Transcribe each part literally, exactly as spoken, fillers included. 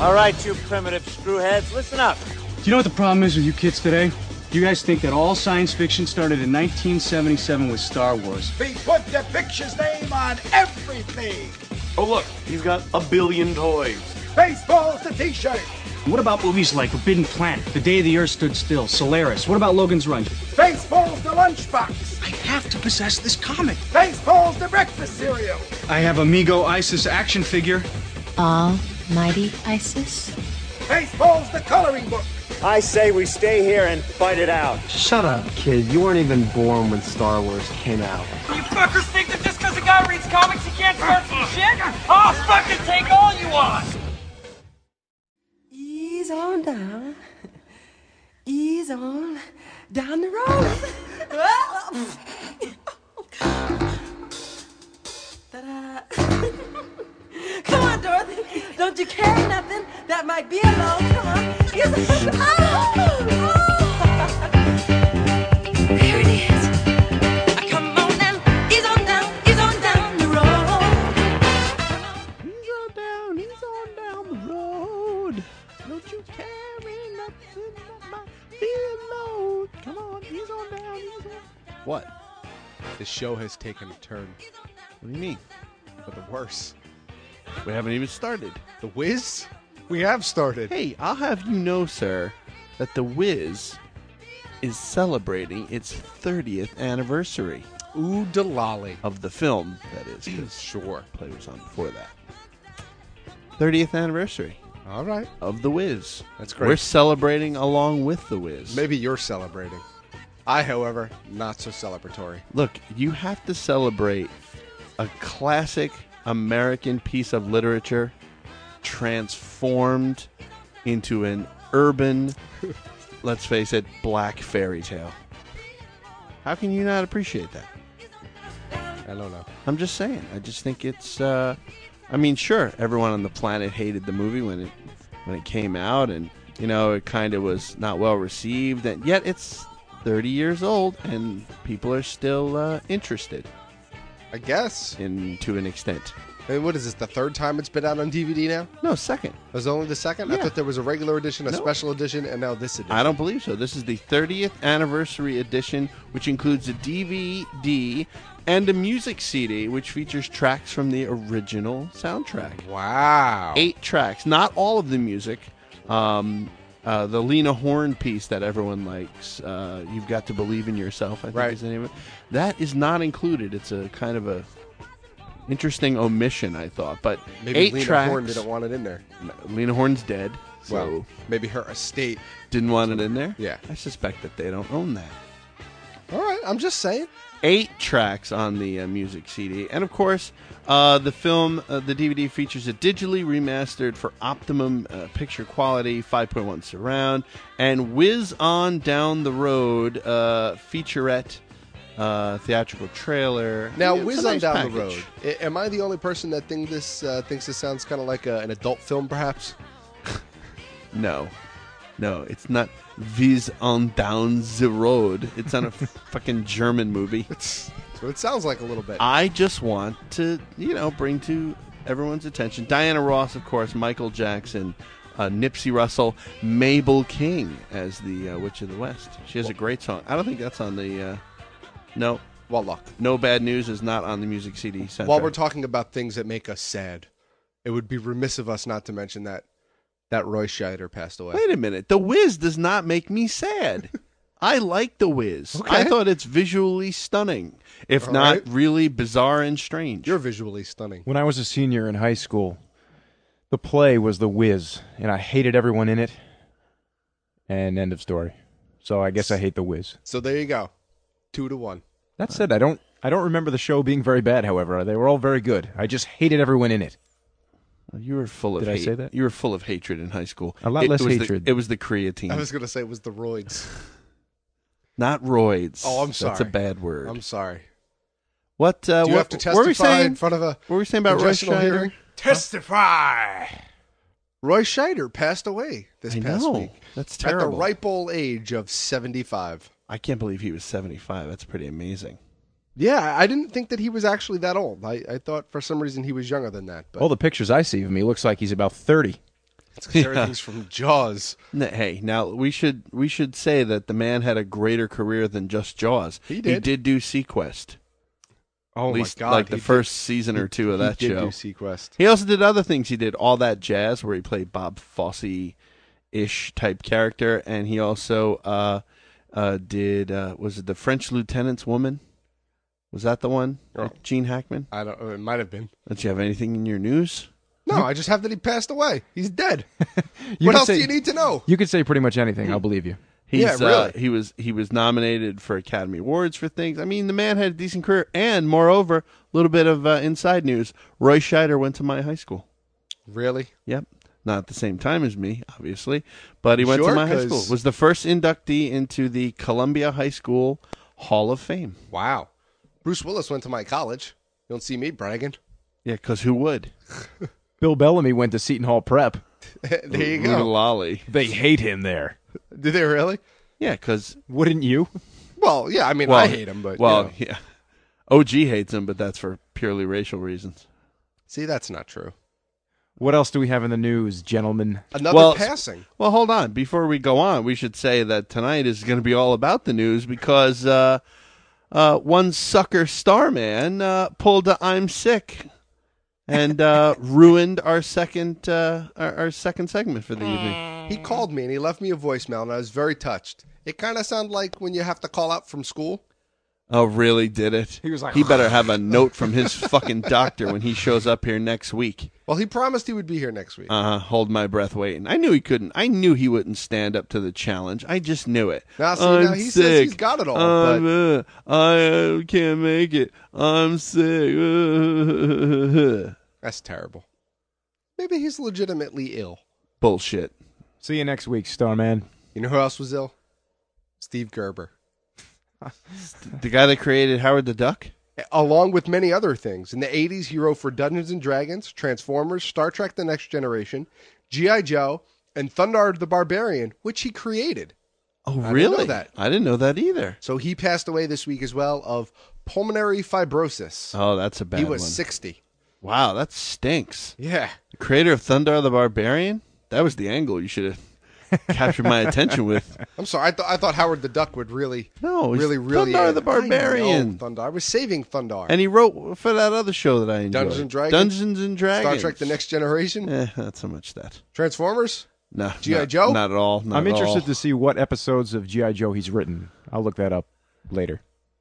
All right, you primitive screwheads, listen up. Do you know what the problem is with you kids today? You guys think that all science fiction started in nineteen seventy-seven with Star Wars. We put the picture's name on everything. Oh, look, he's got a billion toys. Baseball's the t-shirt. What about movies like Forbidden Planet, The Day the Earth Stood Still, Solaris? What about Logan's Run? Baseball's the lunchbox. I have to possess this comic. Baseball's the breakfast cereal. I have Amigo Isis action figure. Almighty Isis? Baseball's the coloring book. I say we stay here and fight it out. Shut up, kid. You weren't even born when Star Wars came out. You fuckers think that just because a guy reads comics he can't start some shit? I'll fucking take all you want! Ease on down. Ease on down the road. Ta-da. Come on, Dorothy. Don't you carry nothing that might be a load. Come on. Ease on. Oh, oh. There it is. Come on now. Ease on down. Ease on down the road. Ease on down. Ease on down the road. Don't you carry nothing that might be a load. Come on. Ease on down. Ease on. What? The show has taken a turn. What do you mean? For the worse. We haven't even started. The Wiz? We have started. Hey, I'll have you know, sir, that The Wiz is celebrating its thirtieth anniversary. Ooh, Delali. Of the film, that is. 'Cause sure. Play was on before that. thirtieth anniversary. All right. Of The Wiz. That's great. We're celebrating along with The Wiz. Maybe you're celebrating. I, however, not so celebratory. Look, you have to celebrate a classic American piece of literature transformed into an urban, let's face it, black fairy tale. How can you not appreciate that? I don't know. I'm just saying. I just think it's. Uh, I mean, sure, everyone on the planet hated the movie when it when it came out, and you know it kind of was not well received, and yet it's thirty years old, and people are still uh, interested. I guess. In to an extent. Hey, what is this, the third time it's been out on D V D now? No, second. Was it only the second? Yeah. I thought there was a regular edition, a No. special edition, and now this edition. I don't believe so. This is the thirtieth anniversary edition, which includes a D V D and a music C D, which features tracks from the original soundtrack. Wow. Eight tracks. Not all of the music. Um, uh, the Lena Horne piece that everyone likes, uh, You've Got to Believe in Yourself, I think Right. is the name of it. That is not included. It's a kind of a interesting omission, I thought. But Maybe eight Lena tracks. Horne didn't want it in there. Lena Horne's dead. So Well, maybe her estate didn't want it in there? Yeah. I suspect that they don't own that. All right, I'm just saying. Eight tracks on the uh, music C D. And, of course, uh, the film, uh, the D V D features a digitally remastered for optimum uh, picture quality, five point one surround, and Whiz On Down the Road uh, featurette uh, theatrical trailer. Now, Yeah, it's Whiz a on nice Down package. the Road. I- am I the only person that think this uh, thinks this sounds kind of like a, an adult film, perhaps? No. No, it's not Whiz On Down the Road. It's on a fucking German movie. It's, so it sounds like a little bit. I just want to, you know, bring to everyone's attention Diana Ross, of course, Michael Jackson, uh, Nipsey Russell, Mabel King as the uh, Witch of the West. She has a great song. I don't think that's on the. Uh, no. Well, look. No Bad News is not on the music C D soundtrack. While we're talking about things that make us sad, it would be remiss of us not to mention that that Roy Scheider passed away. Wait a minute. The Wiz does not make me sad. I like The Wiz. Okay. I thought it's visually stunning, if All not right. really bizarre and strange. You're visually stunning. When I was a senior in high school, the play was The Wiz, and I hated everyone in it. And end of story. So I guess I hate The Wiz. So there you go. Two to one. That said, I don't I don't remember the show being very bad, however. They were all very good. I just hated everyone in it. You were full of Did I hate. say that? You were full of hatred in high school. A lot It- less it was the- hatred. it was the creatine. I was going to say it was the roids. Not roids. Oh, I'm sorry. That's a bad word. I'm sorry. What? Uh, Do you what, have to what were we testify saying? in front of a What were we saying about Roy congressional Scheider? hearing? Testify. Roy Scheider passed away this I past know. week. That's At terrible. the ripe old age of seventy-five. I can't believe he was seventy-five. That's pretty amazing. Yeah, I didn't think that he was actually that old. I, I thought for some reason he was younger than that. But All the pictures I see of him, he looks like he's about thirty. It's because Yeah. everything's from Jaws. N- Hey, now we should we should say that the man had a greater career than just Jaws. He did. He did do Sequest. Oh At least my God! like the he first did- season or two of he that did show. do Sequest. He also did other things. He did All That Jazz, where he played Bob Fosse-ish type character, and he also uh, uh, did uh, was it the French Lieutenant's Woman? Was that the one? Oh. With Gene Hackman. I don't. It might have been. Don't you have anything in your news? No, I just have that he passed away. He's dead. You what could else say- do you need to know? You could say pretty much anything. I'll believe you. He's, Yeah, really. Uh, he was he was nominated for Academy Awards for things. I mean, the man had a decent career, and moreover, a little bit of uh, inside news: Roy Scheider went to my high school. Really? Yep, not at the same time as me, obviously, but he went Sure, to my high 'cause- school. Was the first inductee into the Columbia High School Hall of Fame. Wow. Bruce Willis went to my college. You don't see me bragging. Yeah, because who would? Bill Bellamy went to Seton Hall Prep. There you go. Lolly. They hate him there. Did they really? Yeah, because Wouldn't you? Well, yeah. I mean, well, I hate him, but well, you know. yeah, O G hates him, but that's for purely racial reasons. See, that's not true. What else do we have in the news, gentlemen? Another Well, passing. Well, hold on. Before we go on, we should say that tonight is going to be all about the news because uh, uh, one sucker starman uh, pulled a "I'm sick" and uh, ruined our second uh, our, our second segment for the evening. He called me and he left me a voicemail, and I was very touched. It kind of sounded like when you have to call out from school. Oh, really? Did it? He was like, he better have a note from his fucking doctor when he shows up here next week. Well, he promised he would be here next week. Uh huh. Hold my breath, waiting. I knew he couldn't. I knew he wouldn't stand up to the challenge. I just knew it. Now, see, I'm now he sick. says he's got it all, I'm, but uh, I uh, can't make it. I'm sick. that's terrible. Maybe he's legitimately ill. Bullshit. See you next week, Starman. You know who else was ill? Steve Gerber. The guy that created Howard the Duck? Along with many other things. In the eighties, he wrote for Dungeons and Dragons, Transformers, Star Trek The Next Generation, G I. Joe, and Thundarr the Barbarian, which he created. Oh, I didn't really? know that. I didn't know that either. So he passed away this week as well of pulmonary fibrosis. Oh, that's a bad he was one. sixty. Wow, that stinks. Yeah. The creator of Thundarr the Barbarian? That was the angle you should have captured my attention with. I'm sorry. I, th- I thought Howard the Duck would really, No, he's really, really. Thundarr the I Barbarian. know, Thundarr. I was saving Thundarr. And he wrote for that other show that I enjoyed. Dungeons and Dragons? Dungeons and Dragons. Star Trek The Next Generation. Eh, not so much that. Transformers. No. G I. not- Joe? Not at all. Not I'm at interested all. to see what episodes of G I. Joe he's written. I'll look that up later.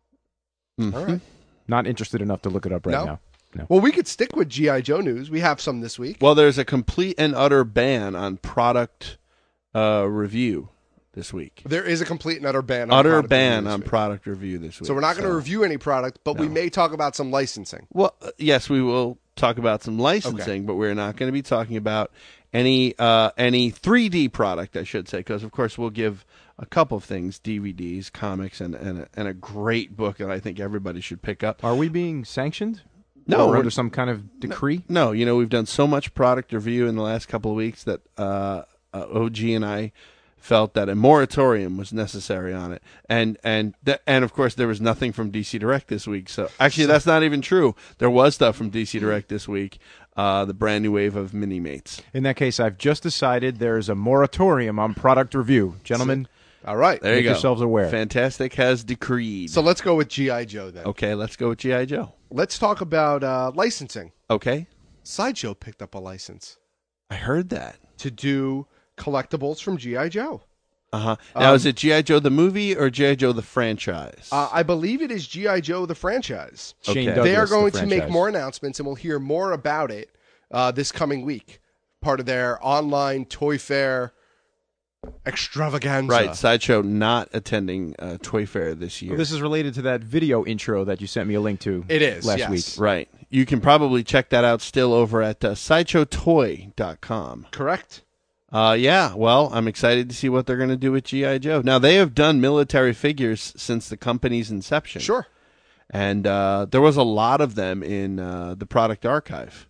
Mhm. All right. Not interested enough to look it up right No? now. No. Well, we could stick with G I. Joe news. We have some this week. Well, there's a complete and utter ban on product uh, review this week. There is a complete and utter ban. On Utter product ban review this on week. product review this week. So we're not going to review any product, but we No. may talk about some licensing. Well, uh, yes, we will talk about some licensing, but we're not going to be talking about any uh, any three D product, I should say, because of course we'll give a couple of things: D V Ds, comics, and and a, and a great book that I think everybody should pick up. Are we being sanctioned? No, Or we're- under some kind of decree? No, you know we've done so much product review in the last couple of weeks that uh, uh, O G and I felt that a moratorium was necessary on it, and and th- and of course there was nothing from D C Direct this week. So actually, that's not even true. There was stuff from D C Direct this week. Uh, the brand new wave of Mini Mates. In that case, I've just decided there's a moratorium on product review. Gentlemen, All right. There you make go. yourselves aware. Fantastic has decreed. So let's go with G I. Joe then. Okay, let's go with G I. Joe. Let's talk about uh, licensing. Okay, Sideshow picked up a license I heard that. to do collectibles from G I. Joe. Uh huh. Now, Um, is it G I. Joe the movie or G I. Joe the franchise? Uh, I believe it is G I. Joe the franchise. Shane Okay. Douglas, They are the going to make franchise. more announcements, and we'll hear more about it uh, this coming week. Part of their online Toy Fair extravaganza. Right, Sideshow not attending uh, Toy Fair this year. Well, this is related to that video intro that you sent me a link to It is, last yes. week. Right. You can probably check that out still over at uh, sideshow toy dot com. Correct. Uh, yeah, well, I'm excited to see what they're going to do with G I. Joe. Now, they have done military figures since the company's inception. Sure. And uh, there was a lot of them in uh, the product archive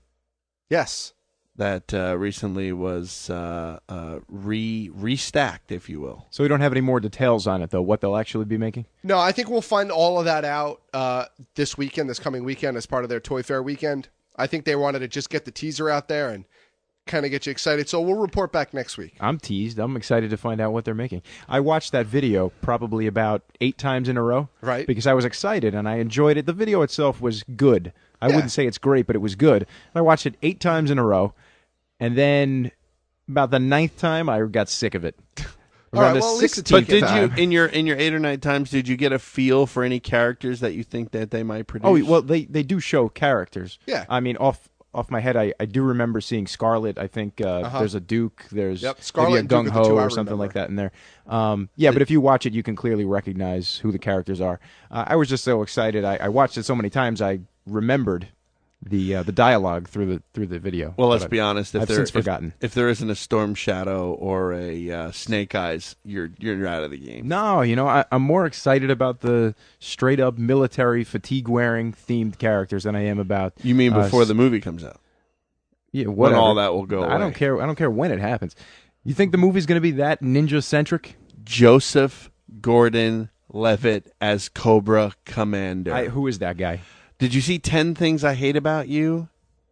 Yes. that uh, recently was uh, uh, re restacked, if you will. So we don't have any more details on it, though, what they'll actually be making? No, I think we'll find all of that out uh, this weekend, this coming weekend, as part of their Toy Fair weekend. I think they wanted to just get the teaser out there and kind of get you excited. So we'll report back next week. I'm teased. I'm excited to find out what they're making. I watched that video probably about eight times in a row. Right. Because I was excited and I enjoyed it. The video itself was good. I Yeah. wouldn't say it's great, but it was good. And I watched it eight times in a row. And then about the ninth time, I got sick of it. All Around right, the well, at least it's But taken did time. you in your in your eight or nine times did you get a feel for any characters that you think that they might produce? Oh, well, they, they do show characters. Yeah. I mean, off off my head, I, I do remember seeing Scarlet. I think uh, Uh-huh. there's a Duke. There's Yep, Scarlet maybe a and Duke are the Gung Ho two I or something remember. like that in there. Um, yeah, but if you watch it, you can clearly recognize who the characters are. Uh, I was just so excited. I, I watched it so many times, I remembered the uh, the dialogue through the through the video. Well, let's But be honest. If I've there, since if, forgotten. if there isn't a Storm Shadow or a uh, Snake Eyes, you're you're out of the game. No, you know, I, I'm more excited about the straight up military fatigue wearing themed characters than I am about. You mean uh, before the movie comes out? Yeah, When whatever. all that will go I don't away. care. I don't care when it happens. You think the movie's going to be that ninja centric? Joseph Gordon-Levitt as Cobra Commander. I, who is that guy? Did you see ten Things I Hate About You?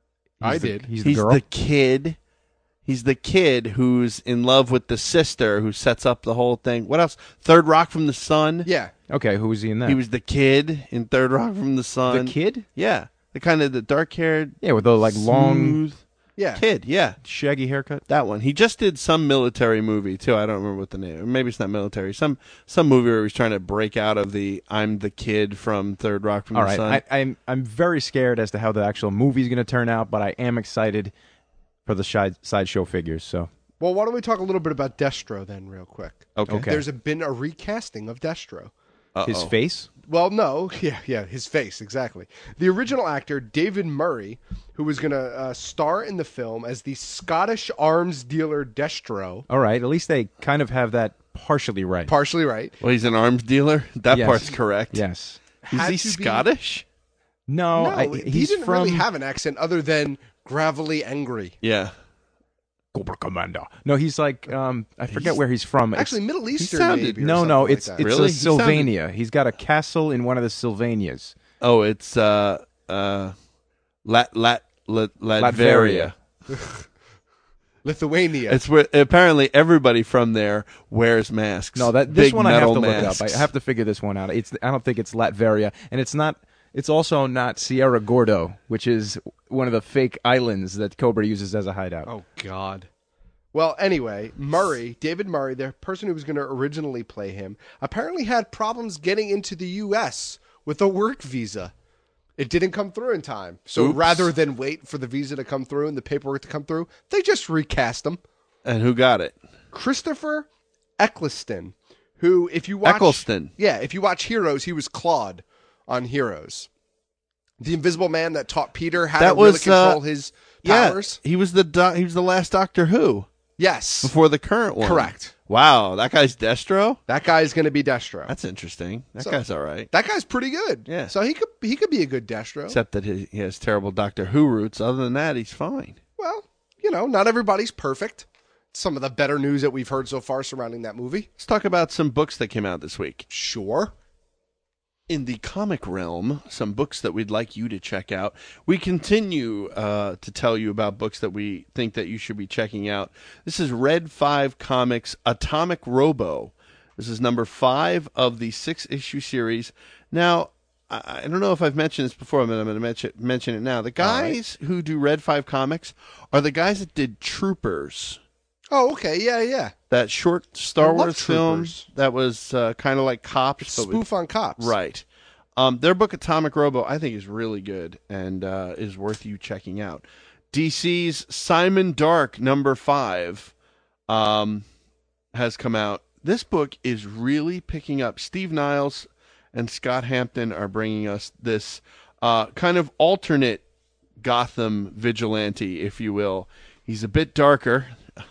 I He's the- did. He's the He's girl. the kid. He's the kid who's in love with the sister who sets up the whole thing. What else? Third Rock from the Sun. Yeah. Okay, who was he in that? He was the kid in Third Rock from the Sun. the kid. Yeah. The kind of the dark-haired, Yeah, with the like long, smooth Yeah. kid. Yeah. shaggy haircut. That one. He just did some military movie too. I don't remember what the name. Maybe it's not military. Some some movie where he was trying to break out of the I'm the kid from Third Rock from All the right, Sun. I, I'm I'm very scared as to how the actual movie's going to turn out, but I am excited for the side sideshow figures. So Well, why don't we talk a little bit about Destro then, real quick? Okay. Okay. There's a, been a recasting of Destro. his Uh-oh. face. Well, no, yeah, yeah, his face, exactly. The original actor, David Murray, who was going to uh, star in the film as the Scottish arms dealer Destro, All right, at least they kind of have that partially right. partially right. Well, he's an arms dealer. That Yes. part's correct. Yes. Is Had he to be- Scottish? No, no, I, he he's didn't from really have an accent other than gravelly angry. Yeah. Cobra Commander. No, he's like um, I forget He's- where he's from. It's- Actually, Middle Eastern, sounded- maybe. or no, something no, like it's that. it's Really? a He sounded- Sylvania. He's got a castle in one of the Sylvanias. Oh, it's uh uh Lat Lat Lat Latveria. Latveria. Lithuania. It's where apparently everybody from there wears masks. No, that this Big one I have metal to look masks. up. I have to figure this one out. It's I don't think it's Latveria, and it's not. It's also not Sierra Gordo, which is one of the fake islands that Cobra uses as a hideout. Oh, God. Well, anyway, Murray, David Murray, the person who was going to originally play him, apparently had problems getting into the U S with a work visa. It didn't come through in time. So Oops. rather than wait for the visa to come through and the paperwork to come through, they just recast him. And who got it? Christopher Eccleston, who, if you watch... Eccleston. Yeah, if you watch Heroes, he was Claude on Heroes. The invisible man that taught Peter how That to really was, uh, control his Yeah, powers. he was the do- he was the last Doctor Who Yes. before the current one. Correct. Wow, that guy's Destro. That guy's going to be Destro. That's interesting. That So- guy's all right. That guy's pretty good. Yeah. So he could he could be a good Destro. Except that he, he has terrible Doctor Who roots. Other than that, he's fine. Well, you know, not everybody's perfect. Some of the better news that we've heard so far surrounding that movie. Let's talk about some books that came out this week. Sure. In the comic realm, some books that we'd like you to check out. We continue uh, to tell you about books that we think that you should be checking out. This is Red five Comics Atomic Robo. This is number five of the six-issue series. Now, I, I don't know if I've mentioned this before, but I'm going to mention, mention it now. The guys who do Red five Comics are the guys that did Troopers. Oh, okay. Yeah, yeah. That short Star I love Wars film Troopers. that was uh, kind of like Cops. but with- Spoof on cops. Right. Um, their book Atomic Robo, I think, is really good and uh, is worth you checking out. D C's Simon Dark number five um, has come out. This book is really picking up. Steve Niles and Scott Hampton are bringing us this uh, kind of alternate Gotham vigilante, if you will. He's a bit darker.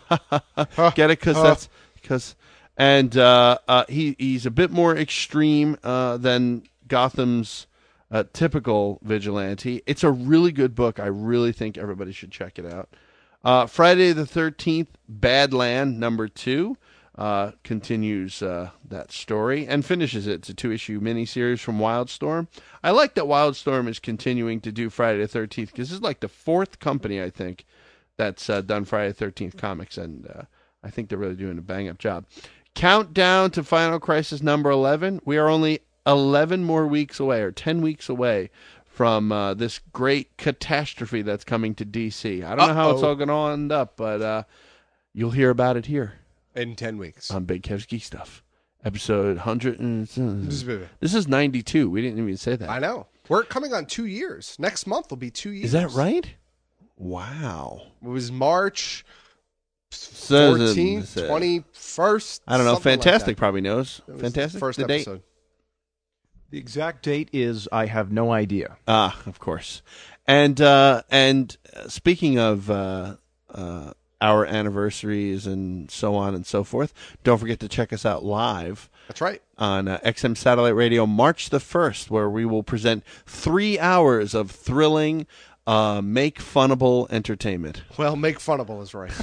Get it? Because that's because, and uh, uh, he he's a bit more extreme uh, than Gotham's uh, typical vigilante. It's a really good book. I really think everybody should check it out. Uh, Friday the thirteenth, Badland number two uh, continues uh, that story and finishes it. It's a two-issue miniseries from Wildstorm. I like that Wildstorm is continuing to do Friday the thirteenth because this is like the fourth company, I think, that's uh, done Friday the thirteenth comics, and uh, I think they're really doing a bang-up job. Countdown to Final Crisis number eleven. We are only eleven more weeks away, or ten weeks away, from uh, this great catastrophe that's coming to D C. I don't know how it's Uh-oh. all going to end up, but uh, you'll hear about it here. In ten weeks. On Big Kev's Geek Stuff. Episode one hundred. And, this is ninety-two. We didn't even say that. I know. We're coming on two years. Next month will be two years. Is that right? Wow. It was March So- fourteenth, twenty-first. I don't know. something like Fantastic that. probably knows. It was Fantastic. the first the date? episode. The exact date is I have no idea. Ah, of course. And uh, and uh, speaking of uh, uh, our anniversaries and so on and so forth, don't forget to check us out live. That's right. On uh, X M Satellite Radio, March the first, where we will present three hours of thrilling, uh, make funnable entertainment. Well, make funnable is right.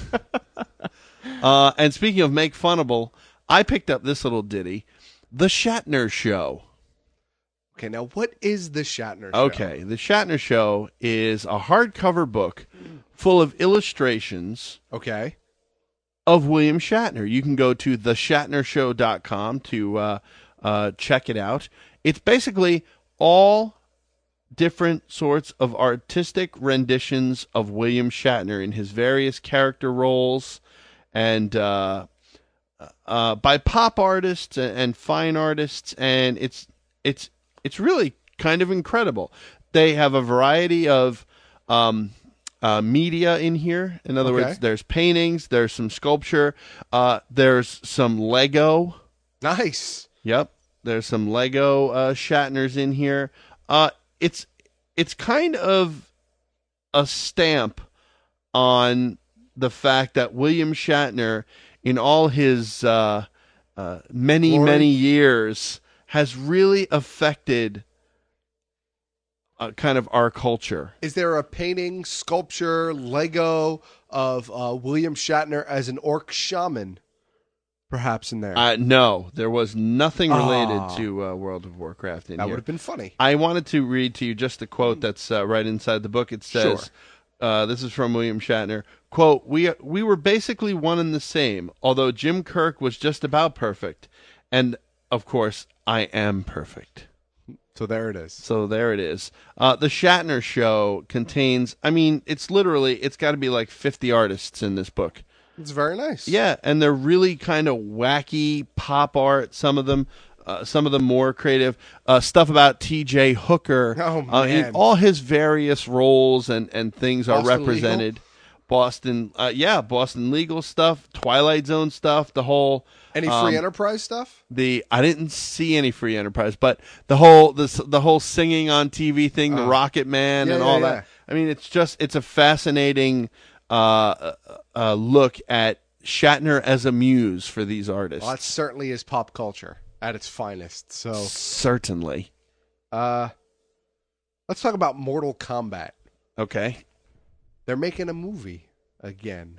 uh, and speaking of make funnable, I picked up this little ditty, The Shatner Show. Okay, now what is the Shatner Show? Okay, The Shatner Show is a hardcover book full of illustrations. Okay. Of William Shatner. You can go to the shatner show dot com to uh, uh, check it out. It's basically all different sorts of artistic renditions of William Shatner in his various character roles, and uh, uh, by pop artists and, and fine artists, and it's it's it's really kind of incredible. They have a variety of um, uh, media in here. In other Okay. words, there's paintings, there's some sculpture, uh, there's some Lego. Nice. Yep, there's some Lego uh, Shatners in here. Uh, it's it's kind of a stamp on the fact that William Shatner, in all his uh, uh, many Glory. many years, has really affected uh, kind of our culture. Is there a painting, sculpture, Lego of uh, William Shatner as an orc shaman, perhaps in there? Uh, no, there was nothing related Ah. to uh, World of Warcraft in That here. would have been funny. I wanted to read to you just the quote that's uh, right inside the book. It says, uh, this is from William Shatner, quote, we, we were basically one and the same, although Jim Kirk was just about perfect. And, of course, I am perfect. So there it is. So there it is. Uh, the Shatner Show contains, I mean, it's literally, it's got to be like fifty artists in this book. It's very nice. Yeah, and they're really kind of wacky pop art. Some of them, uh, some of them more creative. Uh, stuff about T J Hooker. Oh, Uh, in man. all his various roles and, and things are Boston represented. Legal? Boston, uh, yeah, Boston Legal stuff, Twilight Zone stuff, the whole. Any um, free enterprise stuff? The I didn't see any Free Enterprise, but the whole the the whole singing on T V thing, the Oh. Rocket Man Yeah, and yeah, all yeah. that. I mean, it's just it's a fascinating uh, uh, look at Shatner as a muse for these artists. Well, that certainly is pop culture at its finest. So Certainly. uh, let's talk about Mortal Kombat. Okay. They're making a movie again.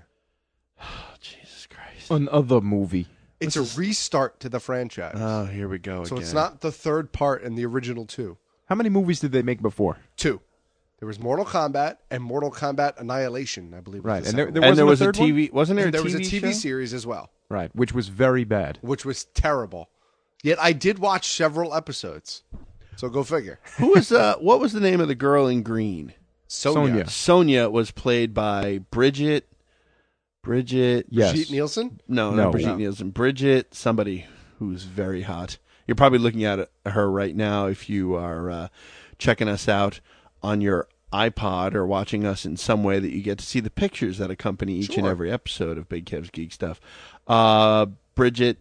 Jesus Christ. Another movie. It's a restart to the franchise. Oh, here we go so again. it's not the third part in the original two. How many movies did they make before? Two. There was Mortal Kombat and Mortal Kombat Annihilation, I believe. was Right, the and there- second there one. and there was wasn't a a third T V. Wasn't there And a there T V was a T V show? series as well, Right, which was very bad. which was terrible. Yet I did watch several episodes. So go figure. Who was uh? What was the name of the girl in green? Sonya. Sonya. Sonia was played by Bridget. Bridget. Yes. Brigitte Nielsen? No, No. not Brigitte No. Nielsen. Bridget, somebody who's very hot. You're probably looking at her right now if you are uh, checking us out on your iPod or watching us in some way that you get to see the pictures that accompany each and Sure. every episode of Big Kev's Geek Stuff. Uh, Bridget,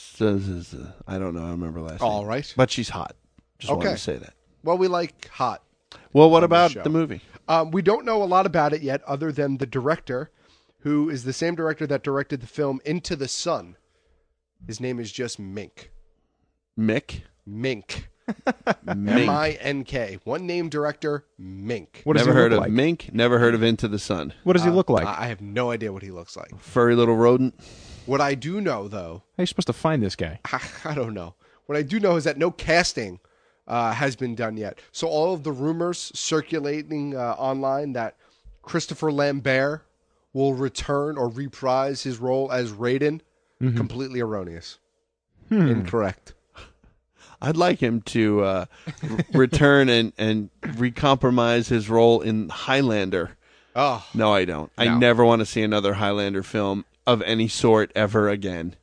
I don't know. I don't remember last name. All right. But she's hot. Just wanted Okay. to say that. Well, we like hot. Well, what on the about show. the movie? Um, we don't know a lot about it yet, other than the director, who is the same director that directed the film Into the Sun. His name is just Mink. Mick? Mink. Mink. M I N K. One name director, Mink. What does Never he heard look of like? Mink. Never heard of Into the Sun. What does he Uh, look like? I I have no idea what he looks like. Furry little rodent. What I do know, though, How are you supposed to find this guy? I don't know. What I do know is that no casting uh, has been done yet. So all of the rumors circulating uh, online that Christopher Lambert will return or reprise his role as Raiden. Mhm. Completely erroneous. Hmm. Incorrect. I'd like him to uh, r- return and, and recompromise his role in Highlander. Oh. No, I don't. I No. never want to see another Highlander film of any sort ever again.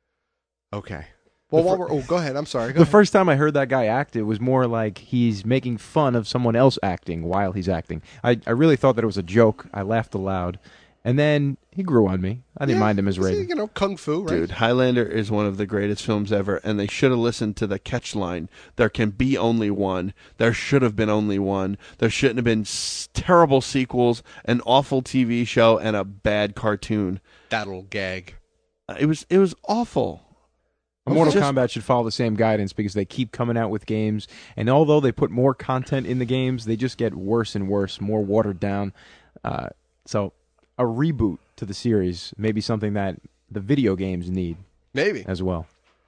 Okay. Well, while we're, oh, go ahead. I'm sorry. Go The ahead. first time I heard that guy act, it was more like he's making fun of someone else acting while he's acting. I, I really thought that it was a joke. I laughed aloud. And then he grew on me. I didn't Yeah, mind him as see, Raiden. You know, kung fu, right? Dude, Highlander is one of the greatest films ever, and they should have listened to the catch line. There can be only one. There should have been only one. There shouldn't have been s- terrible sequels, an awful T V show, and a bad cartoon. That'll gag. Uh, It was it was awful. Mortal Just- Kombat should follow the same guidance because they keep coming out with games, and although they put more content in the games, they just get worse and worse, more watered down. Uh, so a reboot to the series may be something that the video games need Maybe. as well.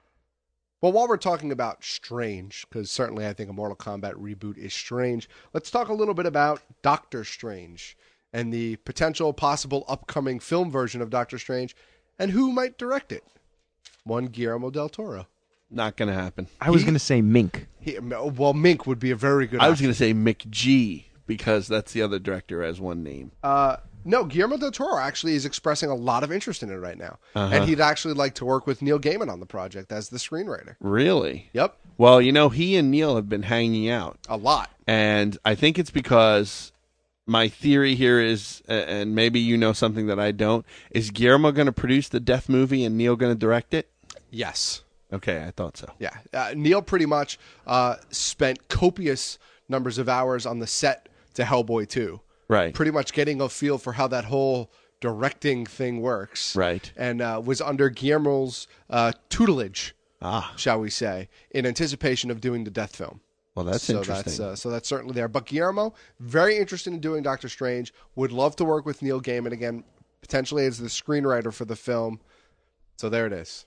Well, while we're talking about strange, because certainly I think a Mortal Kombat reboot is strange, let's talk a little bit about Doctor Strange and the potential possible upcoming film version of Doctor Strange and who might direct it. One Guillermo del Toro. Not going to happen. I was He- going to say Mink. He, well, Mink would be a very good I was option. going to say McG because that's the other director has one name. Uh, no, Guillermo del Toro actually is expressing a lot of interest in it right now. Uh-huh. And he'd actually like to work with Neil Gaiman on the project as the screenwriter. Really? Yep. Well, you know, he and Neil have been hanging out. A lot. And I think it's because my theory here is, uh, and maybe you know something that I don't, is Guillermo going to produce the Death movie and Neil going to direct it? Yes. Okay, I thought so. Yeah. Uh, Neil pretty much uh, spent copious numbers of hours on the set to Hellboy two. Right. Pretty much getting a feel for how that whole directing thing works. Right. And uh, was under Guillermo's uh, tutelage, Ah. shall we say, in anticipation of doing the Death film. Well, that's so interesting. That's, uh, so that's certainly there. But Guillermo, very interested in doing Doctor Strange. Would love to work with Neil Gaiman again, potentially as the screenwriter for the film. So there it is.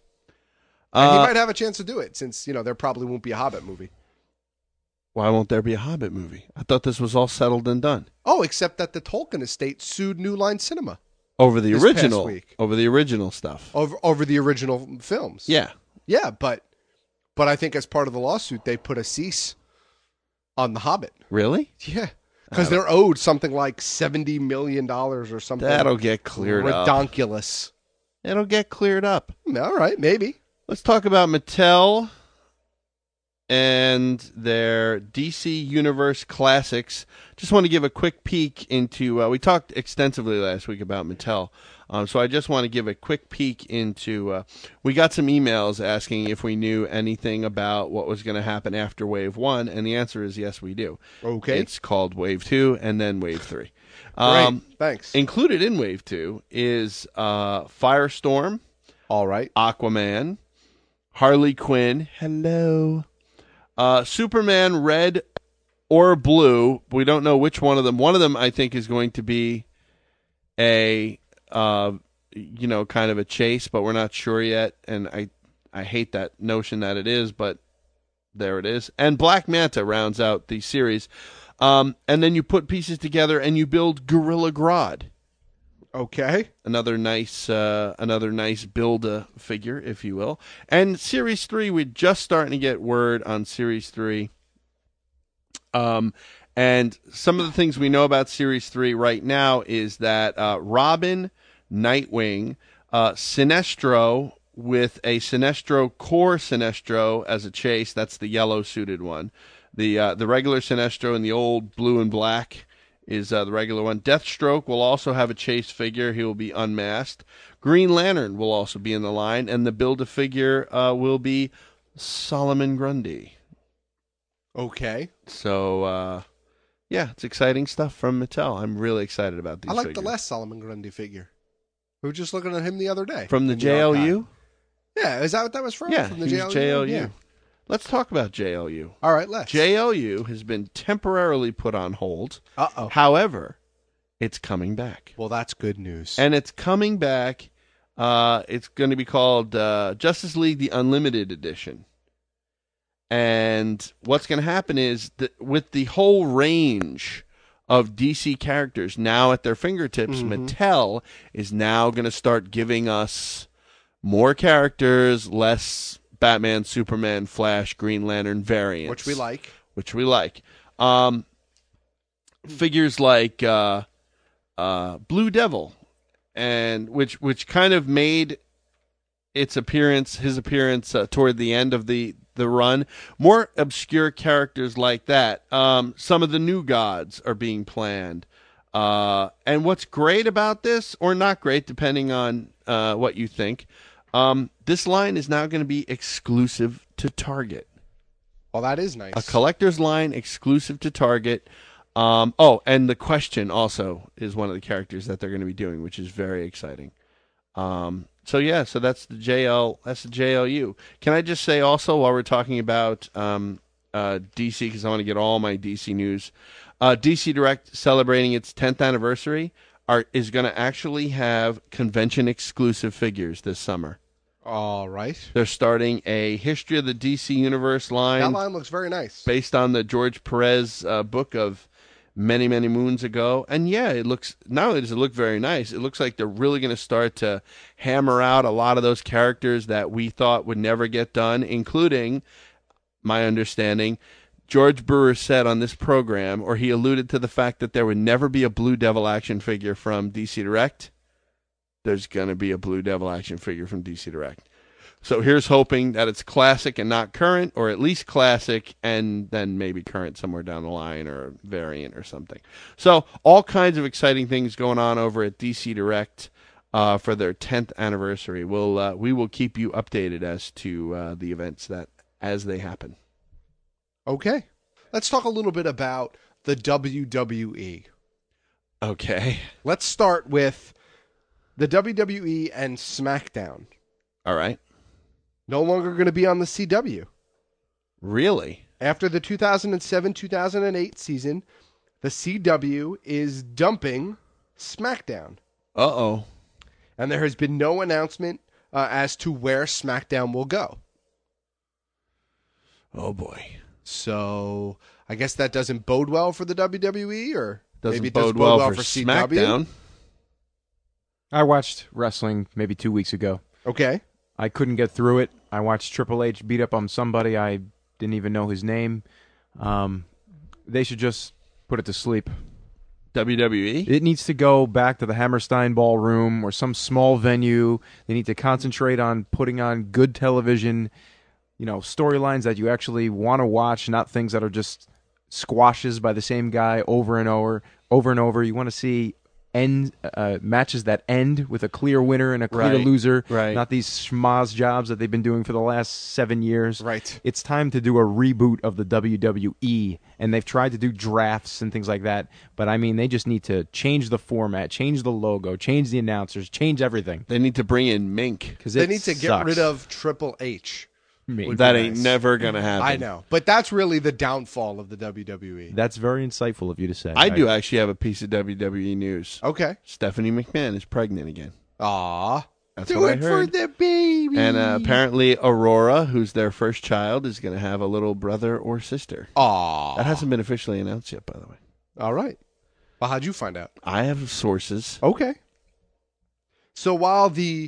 And he Uh, might have a chance to do it since, you know, there probably won't be a Hobbit movie. Why won't there be a Hobbit movie? I thought this was all settled and done. Oh, except that the Tolkien estate sued New Line Cinema Over the this original. past week. Over the original stuff. over over the original films. Yeah. Yeah, but but I think as part of the lawsuit they put a cease on the Hobbit. Really? Yeah. Because they're owed something like seventy million dollars or something. That'll get cleared up. Redonkulous. It'll get cleared up. All right, maybe. Let's talk about Mattel and their D C Universe Classics. Just want to give a quick peek into, uh, we talked extensively last week about Mattel, um, so I just want to give a quick peek into, uh, we got some emails asking if we knew anything about what was going to happen after Wave one, and the answer is yes, we do. Okay. It's called Wave two and then Wave three. Great, thanks. Included in Wave two is uh, Firestorm. All right. Aquaman. Harley Quinn. Hello. Uh, Superman Red or Blue. We don't know which one of them. One of them, I think, is going to be a, uh, you know, kind of a chase, but we're not sure yet. And I, I hate that notion that it is, but there it is. And Black Manta rounds out the series. Um, and then you put pieces together and you build Gorilla Grodd. Okay. Another nice, uh, another nice build-a figure, if you will. And Series three, we're just starting to get word on Series three. Um, and some of the things we know about Series three right now is that uh, Robin, Nightwing, uh, Sinestro with a Sinestro Core Sinestro as a chase. That's the yellow-suited one. The uh, the regular Sinestro and the old blue and black is uh, the regular one. Deathstroke will also have a chase figure. He will be unmasked. Green Lantern will also be in the line, and the Build-A-Figure uh, will be Solomon Grundy. Okay. So, uh, yeah, it's exciting stuff from Mattel. I'm really excited about these I like figures. the last Solomon Grundy figure. We were just looking at him the other day. From the in J L U? archive. Yeah, is that what that was from? Yeah, from he the was J L U. Yeah. Let's talk about J L U. All right, let's. J L U has been temporarily put on hold. Uh-oh. However, it's coming back. Well, that's good news. And it's coming back. Uh, it's going to be called uh, Justice League The Unlimited Edition. And what's going to happen is that with the whole range of D C characters now at their fingertips. Mhm. Mattel is now going to start giving us more characters, less Batman, Superman, Flash, Green Lantern variants. Which we like. Which we like. Um, figures like uh, uh, Blue Devil, and which which kind of made its appearance, his appearance uh, toward the end of the, the run. More obscure characters like that. Um, some of the new gods are being planned. Uh, and what's great about this, or not great, depending on uh, what you think, um, this line is now going to be exclusive to Target. Well, that is nice. A collector's line exclusive to Target. Um, oh, and the Question also is one of the characters that they're going to be doing, which is very exciting. Um, so yeah, so that's the J L. That's the J L U. Can I just say also, while we're talking about um, uh, D C, because I want to get all my D C news, uh, D C Direct celebrating its tenth anniversary are is going to actually have convention exclusive figures this summer. All right. They're starting a History of the D C Universe line. That line looks very nice. Based on the George Perez uh, book of many, many moons ago. And yeah, it looks, not only does it look very nice, it looks like they're really going to start to hammer out a lot of those characters that we thought would never get done, including, my understanding, George Brewer said on this program, or he alluded to the fact that there would never be a Blue Devil action figure from D C Direct. There's going to be a Blue Devil action figure from D C Direct. So here's hoping that it's classic and not current, or at least classic and then maybe current somewhere down the line, or a variant or something. So all kinds of exciting things going on over at D C Direct uh, for their tenth anniversary. We'll, uh, we will keep you updated as to uh, the events that as they happen. Okay. Let's talk a little bit about the W W E. Okay. Let's start with the W W E and SmackDown. All right. No longer going to be on the C W. Really? After the two thousand seven two thousand eight season, the C W is dumping SmackDown. Uh-oh. And there has been no announcement uh, as to where SmackDown will go. Oh, boy. So I guess that doesn't bode well for the W W E, or Doesn't maybe it bode does bode well, well for, for C W? SmackDown. I watched wrestling maybe two weeks ago. Okay. I couldn't get through it. I watched Triple H beat up on somebody. I didn't even know his name. Um, they should just put it to sleep. W W E? It needs to go back to the Hammerstein Ballroom or some small venue. They need to concentrate on putting on good television, you know, storylines that you actually want to watch, not things that are just squashes by the same guy over and over, over and over. You want to see end uh, matches that end with a clear winner and a clear Right, loser, right. not these schmoz jobs that they've been doing for the last seven years. Right. It's time to do a reboot of the W W E, and they've tried to do drafts and things like that, but I mean, they just need to change the format, change the logo, change the announcers, change everything. They need to bring in Mink. Because They need to get rid of Triple H. Would That be ain't nice. never going to happen. I know. But that's really the downfall of the W W E. That's very insightful of you to say. I do actually have a piece of W W E news. Okay. Stephanie McMahon is pregnant again. Aw. That's Do what it I heard. for the baby. And uh, apparently Aurora, who's their first child, is going to have a little brother or sister. Aw. That hasn't been officially announced yet, by the way. All right. Well, how'd you find out? I have sources. Okay. So while the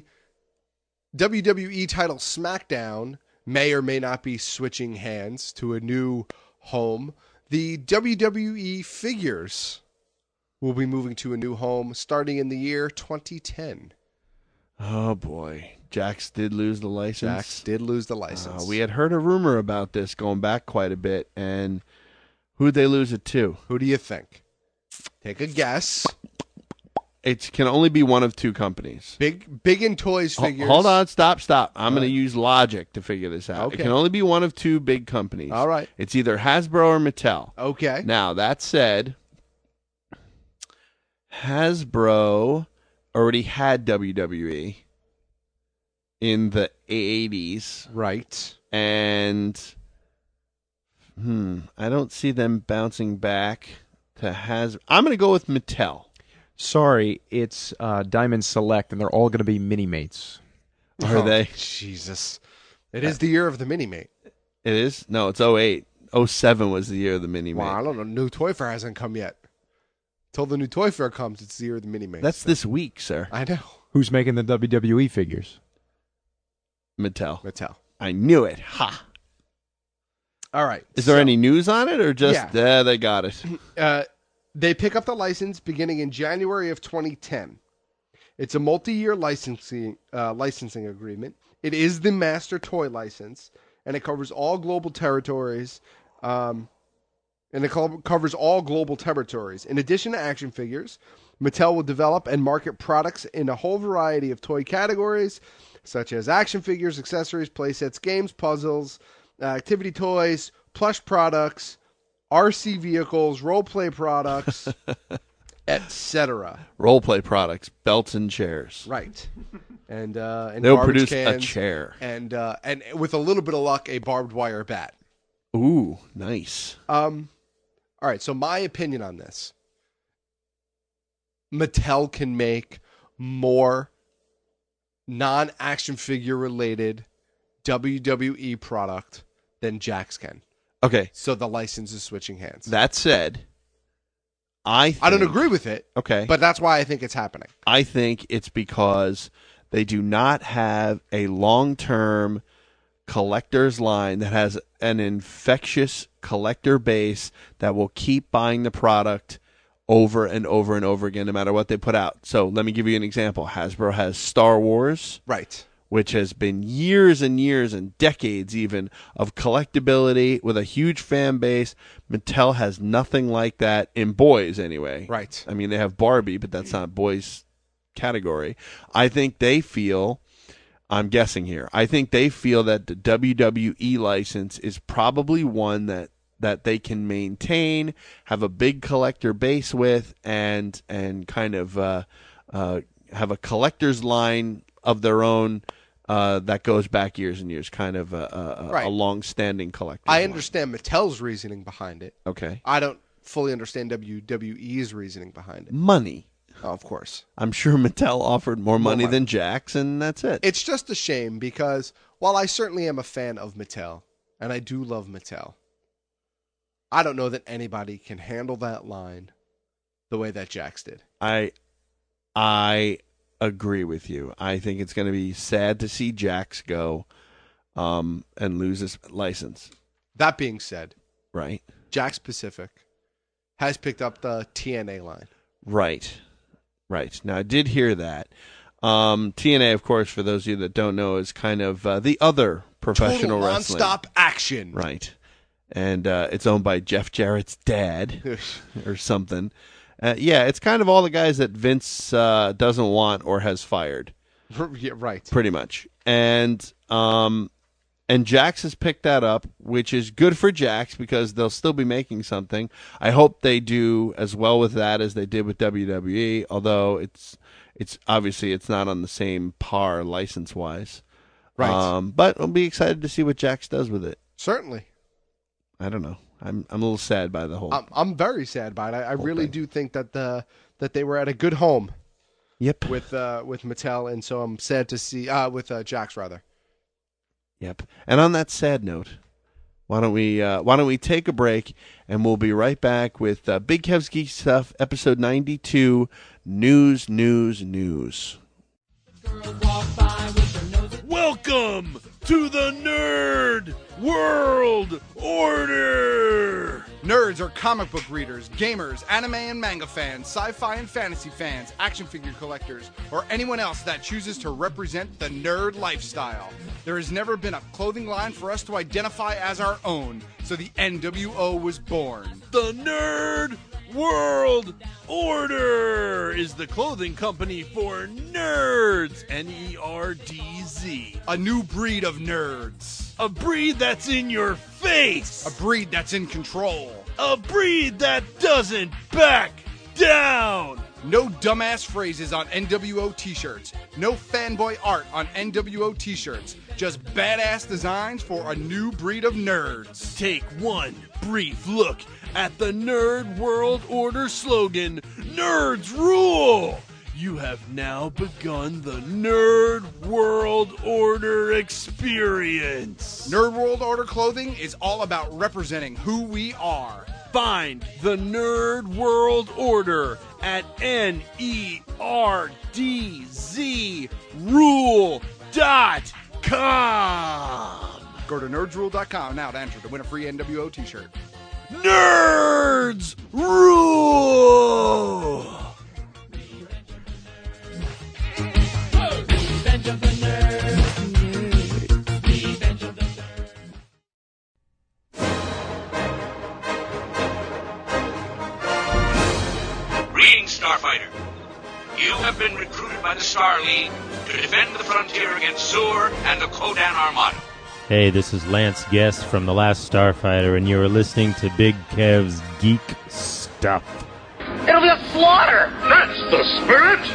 W W E title SmackDown may or may not be switching hands to a new home, the W W E figures will be moving to a new home starting in the year twenty ten. Oh, boy. Jax did lose the license. Jax did lose the license. Uh, we had heard a rumor about this going back quite a bit, and who'd they lose it to? Who do you think? Take a guess. It can only be one of two companies. Big Big in Toys Ho- figures. Hold on, stop, stop. I'm All going right. to use logic to figure this out. Okay. It can only be one of two big companies. All right. It's either Hasbro or Mattel. Okay. Now, that said, Hasbro already had W W E in the eighties. Right. And hmm, I don't see them bouncing back to Hasbro. I'm going to go with Mattel. Sorry, it's uh, Diamond Select, and they're all going to be Mini-Mates. Are Oh, they? Jesus. It is the year of the Mini-Mate. It is? No, it's oh eight. oh seven was the year of the mini Well, I mate. don't know. New Toy Fair hasn't come yet. Till the new Toy Fair comes, it's the year of the mini-mix. That's this week, sir. I know. Who's making the W W E figures? Mattel. Mattel. I knew it. Ha. All right. Is there so- any news on it, or just Yeah. yeah, they got it? Uh, they pick up the license beginning in January of twenty ten. It's a multi-year licensing uh, licensing agreement. It is the master toy license, and it covers all global territories. Um, and it co- covers all global territories. In addition to action figures, Mattel will develop and market products in a whole variety of toy categories, such as action figures, accessories, playsets, games, puzzles, uh, activity toys, plush products, R C vehicles, role-play products, et cetera. Role-play products, belts and chairs. Right. And uh, and They'll garbage produce a cans, chair. and uh, and with a little bit of luck, a barbed wire bat. Ooh, nice. Um, all right. So my opinion on this: Mattel can make more non-action figure related W W E product than Jakks can. Okay. So the license is switching hands. That said, I think, I don't agree with it. Okay. But that's why I think it's happening. I think it's because they do not have a long-term collector's line that has an infectious collector base that will keep buying the product over and over and over again no matter what they put out. So let me give you an example. Hasbro has Star Wars. Right. Which has been years and years and decades even of collectability with a huge fan base. Mattel has nothing like that in boys anyway. Right. I mean, they have Barbie, but that's not boys category. I think they feel, I'm guessing here, I think they feel that the W W E license is probably one that that they can maintain, have a big collector base with, and and kind of uh, uh, have a collector's line of their own uh, that goes back years and years, kind of a, a, Right. a long-standing collector. I understand Mattel's reasoning behind it. Okay. I don't fully understand W W E's reasoning behind it. Money. Oh, of course. I'm sure Mattel offered more money, money. than Jakks, and that's it. It's just a shame because while I certainly am a fan of Mattel, and I do love Mattel, I don't know that anybody can handle that line the way that Jakks did. I I agree with you. I think it's going to be sad to see Jakks go um, and lose his license. That being said, Right. Jakks Pacific has picked up the T N A line. Right. Right. Now, I did hear that. Um, T N A, of course, for those of you that don't know, is kind of uh, the other professional Total wrestling. nonstop action. Right. And uh, it's owned by Jeff Jarrett's dad or something. Uh, yeah, it's kind of all the guys that Vince uh, doesn't want or has fired. Yeah, right. Pretty much. And um, and Jakks has picked that up, which is good for Jakks because they'll still be making something. I hope they do as well with that as they did with W W E, although it's it's obviously it's not on the same par license-wise. Right. Um, but I'll be excited to see what Jakks does with it. Certainly. I don't know. I'm I'm a little sad by the whole. I'm, I'm very sad by it. I, I really do think that the that they were at a good home. Yep. With uh, with Mattel, and so I'm sad to see uh, with uh, Jakks rather. Yep. And on that sad note, why don't we uh, why don't we take a break and we'll be right back with uh, Big Kev's Geek Stuff, episode ninety-two, news, news, news. Welcome to the Nerd World Order! Nerds are comic book readers, gamers, anime and manga fans, sci-fi and fantasy fans, action figure collectors, or anyone else that chooses to represent the nerd lifestyle. There has never been a clothing line for us to identify as our own, so the N W O was born. The Nerd World Order is the clothing company for nerds. N E R D Z. A new breed of nerds. A breed that's in your face. A breed that's in control. A breed that doesn't back down. No dumbass phrases on N W O t-shirts. No fanboy art on N W O t-shirts. Just badass designs for a new breed of nerds. Take one brief look at the Nerd World Order slogan, Nerds Rule! You have now begun the Nerd World Order experience. Nerd World Order clothing is all about representing who we are. Find the Nerd World Order at N E R D Z rule dot com. Go to nerds rule dot com now to enter to win a free N W O t-shirt. Nerds rule! Greetings, Starfighter. You have been recruited by the Star League to defend the frontier against Zur and the Kodan Armada. Hey, this is Lance Guest from The Last Starfighter, and you're listening to Big Kev's Geek Stuff. It'll be a slaughter! That's the spirit!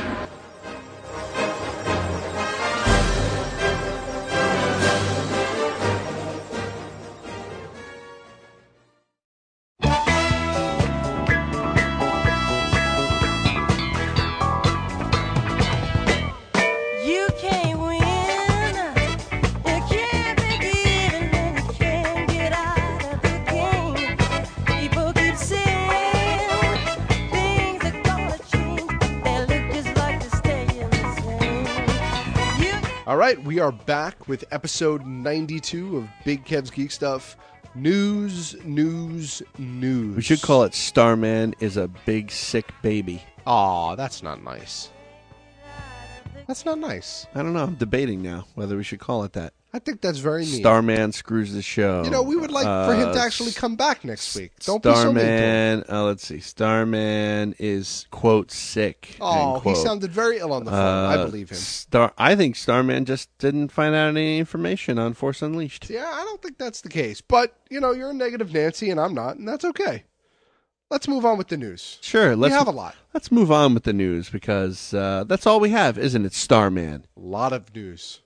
You can't win. You can't be given, and you can't get out of the game. People keep saying things are gonna change. They look just like they're staying the same. You All right, we are back with episode ninety-two of Big Kev's Geek Stuff. News, news, news. We should call it Starman is a big sick baby. Aw, that's not nice. That's not nice. I don't know. I'm debating now whether we should call it that. I think that's very mean. Starman screws the show. You know, we would like for him to Uh, actually come back next week. Don't be so mean to him. Starman, uh, let's see. Starman is, quote, sick. Oh, end quote. he sounded very ill on the phone. I Uh, believe him. Star. I think Starman just didn't find out any information on Force Unleashed. Yeah, I don't think that's the case. But, you know, you're a negative Nancy and I'm not, and that's okay. Let's move on with the news. Sure, let's we have a lot. Let's move on with the news because uh, that's all we have, isn't it, Starman? A lot of news.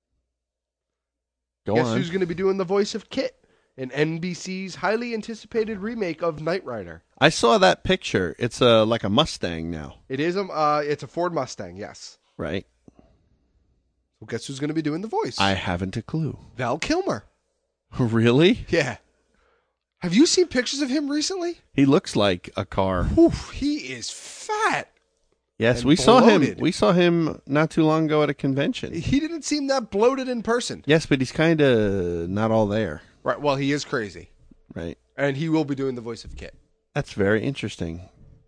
Go Guess on. who's going to be doing the voice of Kit in N B C's highly anticipated remake of Knight Rider? I saw that picture. It's a like a Mustang now, It is a, uh, it's a Ford Mustang, yes. right? Well, guess who's going to be doing the voice? I haven't a clue. Val Kilmer. Really? Yeah. Have you seen pictures of him recently? He looks like a car. Oof, he is fat. Yes, and we saw him. bloated. We saw him not too long ago at a convention. He didn't seem that bloated in person. Yes, but he's kind of not all there. Right, well, he is crazy. Right. And he will be doing the voice of Kit. That's very interesting.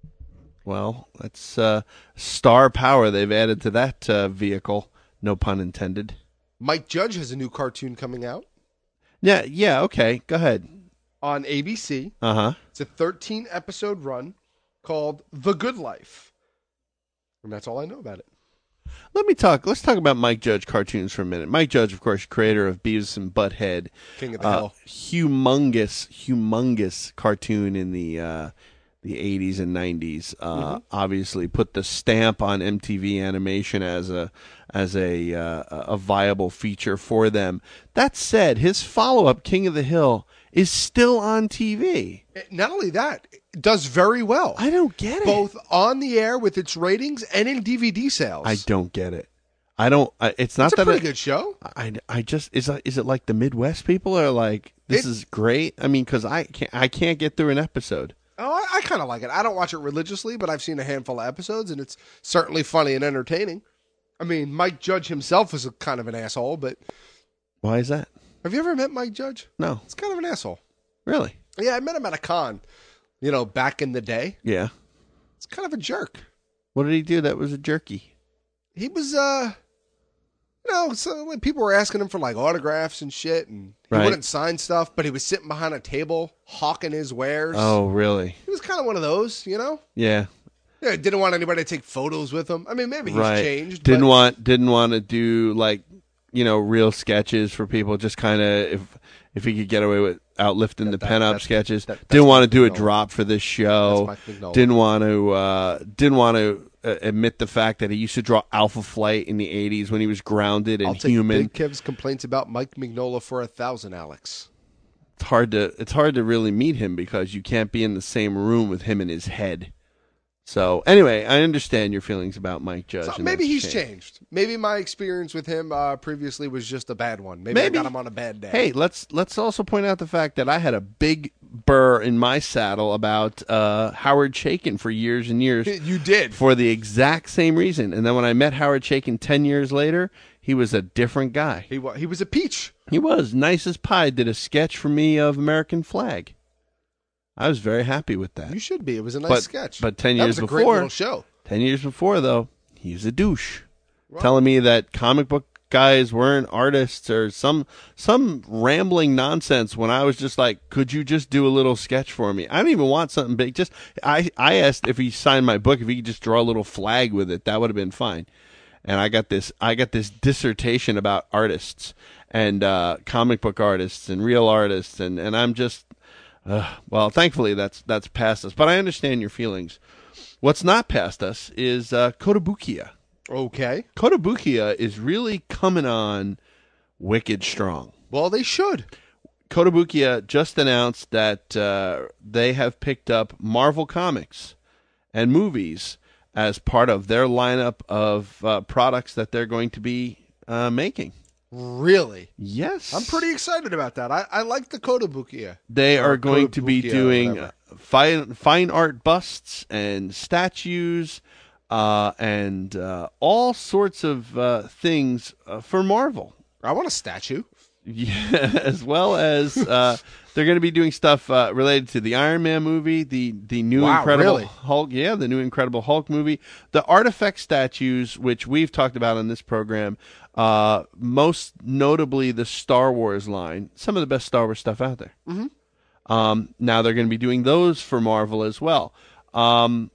Well, that's uh, star power they've added to that uh, vehicle. No pun intended. Mike Judge has a new cartoon coming out Yeah, yeah, okay. Go ahead. on A B C. Uh-huh. It's a thirteen episode run called The Good Life. And that's all I know about it. Let me talk. Let's talk about Mike Judge cartoons for a minute. Mike Judge, of course, creator of Beavis and Butthead. King of the uh, Hill. Humongous, humongous cartoon in the uh, the eighties and nineties. Uh, Mhm. Obviously, put the stamp on M T V Animation as a as a uh, a viable feature for them. That said, his follow up, King of the Hill, is still on T V. Not only that, it does very well. I don't get it. Both on the air with its ratings and in D V D sales. I don't get it. I don't. I, it's not It's a that pretty I- good show. I, I just is it- is it like the Midwest people are like this It- is great? I mean, because I can't I can't get through an episode. Oh, I, I kind of like it. I don't watch it religiously, but I've seen a handful of episodes, and it's certainly funny and entertaining. I mean, Mike Judge himself is a kind of an asshole, but Why is that? have you ever met Mike Judge? No, It's kind of an asshole. really. Yeah, I met him at a con, you know, back in the day. Yeah. It's kind of a jerk. What did he do that was a jerky? He was, uh, you know, so when people were asking him for like autographs and shit, and he Right. wouldn't sign stuff, but he was sitting behind a table hawking his wares. Oh, really? He was kind of one of those, you know? Yeah. Yeah, didn't want anybody to take photos with him. I mean, maybe he's right. changed. Didn't but want didn't want to do like you know real sketches for people. Just kind of if if he could get away with outlifting the that- pen up that's- sketches. that- that's didn't want to Mike do a Mignola. drop for this show. That's Mike Mignola. Didn't want to uh, didn't want to uh, admit the fact that he used to draw Alpha Flight in the eighties when he was grounded and I'll take human. Big Kev's complaints about Mike Mignola for a thousand, Alex. It's hard to it's hard to really meet him because you can't be in the same room with him in his head. So anyway, I understand your feelings about Mike Judge. So and maybe that's a he's shame. changed. Maybe my experience with him uh, previously was just a bad one. Maybe, Maybe. I got him on a bad day. Hey, let's let's also point out the fact that I had a big burr in my saddle about uh, Howard Chaykin for years and years. You did. For the exact same reason. And then when I met Howard Chaykin ten years later, he was a different guy. He was, he was a peach. He was. Nice as pie. Did a sketch for me of American Flag. I was very happy with that. You should be. It was a nice but, sketch. But ten that years was a before, great little show. Ten years before, though, he's a douche. Right. Telling me that comic book guys weren't artists or some some rambling nonsense when I was just like, could you just do a little sketch for me? I don't even want something big. Just I, I asked if he signed my book, if he could just draw a little flag with it, that would have been fine. And I got this I got this dissertation about artists and uh, comic book artists and real artists, and, and I'm just uh, well, thankfully that's that's past us. But I understand your feelings. What's not past us is uh, Kotobukiya. Okay. Kotobukiya is really coming on wicked strong. Well, they should. Kotobukiya just announced that uh, they have picked up Marvel Comics and movies as part of their lineup of uh, products that they're going to be uh, making. Really? Yes. I'm pretty excited about that. I, I like the Kotobukiya. They Or are going to be Kotobukiya or doing whatever. fine, fine art busts and statues uh, and uh, all sorts of uh, things uh, for Marvel. I want a statue. Yeah, as well as uh, they're going to be doing stuff uh, related to the Iron Man movie, the the new Wow, Incredible really? Hulk, yeah, the new Incredible Hulk movie, the artifact statues, which we've talked about on this program, uh, most notably the Star Wars line, some of the best Star Wars stuff out there. Mhm. Um, now they're going to be doing those for Marvel as well. Um,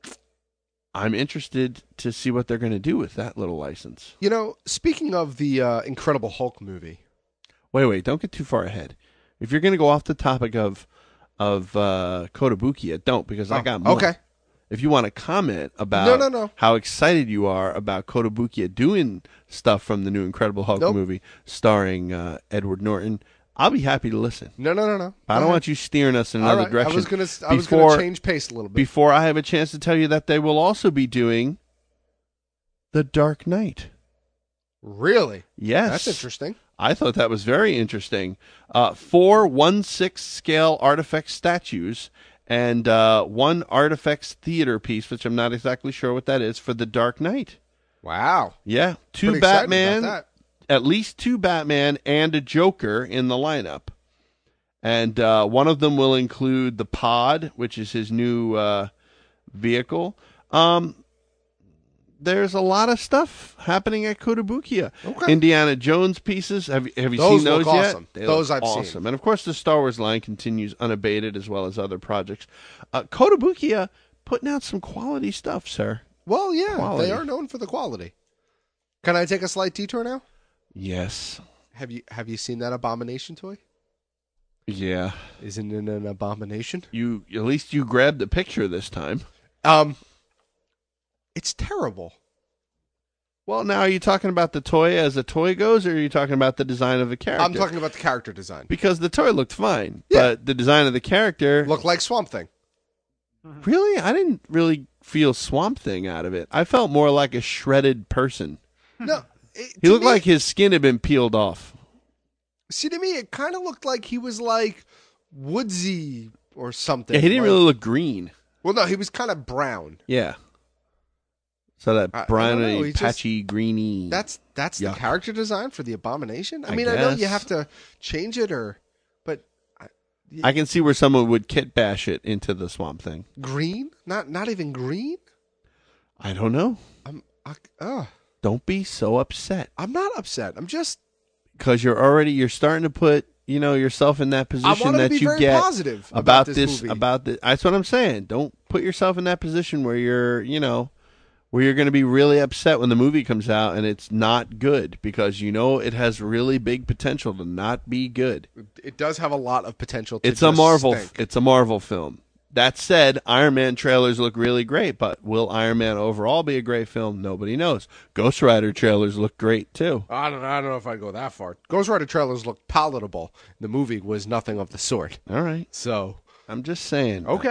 I'm interested to see what they're going to do with that little license. You know, speaking of the uh, Incredible Hulk movie. Wait, wait, don't get too far ahead. If you're going to go off the topic of of uh, Kotobukiya, don't, because I Oh, got more. okay. If you want to comment about No, no, no. how excited you are about Kotobukiya doing stuff from the new Incredible Hulk Nope. movie starring uh, Edward Norton, I'll be happy to listen. No, no, no, no. But I don't want you steering us in All another right, I direction. was gonna- I was gonna before- change pace a little bit. Before I have a chance to tell you that they will also be doing The Dark Knight. Really? Yes. That's interesting. I thought that was very interesting. Uh, four one-sixth scale artifact statues and uh, one artifacts theater piece, which I'm not exactly sure what that is, for The Dark Knight. Wow. Yeah. Two Pretty excited Batman, about at least two Batman and a Joker in the lineup. And uh, one of them will include the Pod, which is his new uh, vehicle. Um, there's a lot of stuff happening at Kotobukiya. Okay. Indiana Jones pieces. Have, you- have you Those seen those look yet? awesome. They Those look I've seen. awesome. And of course, the Star Wars line continues unabated, as well as other projects. Uh, Kotobukiya putting out some quality stuff, sir. Well, yeah, Quality. they are known for the quality. Can I take a slight detour now? Yes. Have you have you seen that Abomination toy? Yeah. Isn't it an abomination? You at least you grabbed the picture this time. Um, it's terrible. Well, now are you talking about the toy as a toy goes, or are you talking about the design of the character? I'm talking about the character design. Because the toy looked fine, Yeah. but the design of the character Looked like Swamp Thing. really, I didn't really feel Swamp Thing out of it. I felt more like a shredded person. No, it, He to looked me- like his skin had been peeled off. See, to me, it kind of looked like he was like woodsy or something. Yeah, he didn't Like- really look green. Well, no, he was kind of brown. Yeah. So that I- I don't browny, know, he just- patchy, greeny. That's that's Yuck. the character design for the Abomination. I, I mean, I know you guess. have to change it, or but I, I can see where someone would kit bash it into the Swamp Thing. green, not not even green. I don't know. I'm I, uh, Don't be so upset. I'm not upset. I'm just Because you're already you're starting to put you know yourself in that position wanted to that be you very get positive about, about this this movie. about the that's what I'm saying. Don't put yourself in that position where you're you know where you're going to be really upset when the movie comes out and it's not good, because you know it has really big potential to not be good. it does have a lot of potential. To It's a just Marvel stink. it's a Marvel film. That said, Iron Man trailers look really great, but will Iron Man overall be a great film? Nobody knows. Ghost Rider trailers look great too. I don't. I don't know if I'd go that far. Ghost Rider trailers look palatable. The movie was nothing of the sort. All right. So I'm just saying. okay.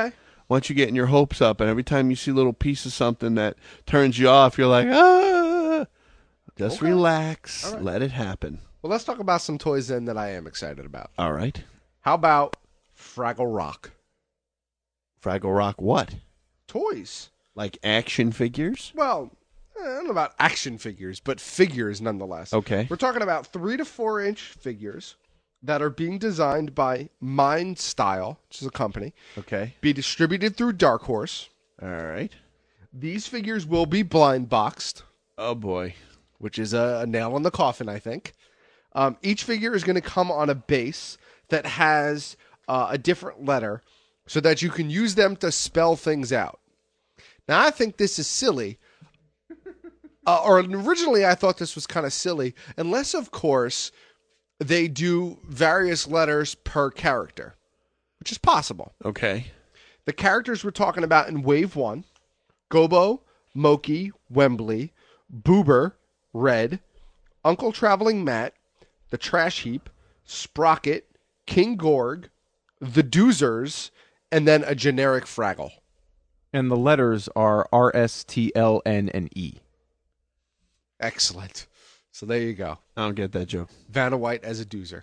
once you getting your hopes up, and every time you see a little piece of something that turns you off, you're like, ah, just Okay. relax, All right. let it happen. Well, let's talk about some toys then that I am excited about. All right. How about Fraggle Rock? Fraggle Rock what? Toys. Like action figures? Well, I don't know about action figures, but figures nonetheless. Okay. We're talking about three to four inch figures that are being designed by Mind Style, which is a company. Okay. Be distributed through Dark Horse. All right. These figures will be blind boxed. Oh, boy. Which is a, a nail in the coffin, I think. Um, each figure is going to come on a base that has uh, a different letter so that you can use them to spell things out. Now, I think this is silly. Uh, or originally, I thought this was kind of silly, unless, of course, they do various letters per character, which is possible. Okay. The characters we're talking about in Wave one, Gobo, Moki, Wembley, Boober, Red, Uncle Traveling Matt, the Trash Heap, Sprocket, King Gorg, the Doozers, and then a generic Fraggle. And the letters are R, S, T, L, N, and E. Excellent. So there you go. I don't get that joke. Vanna White as a Doozer.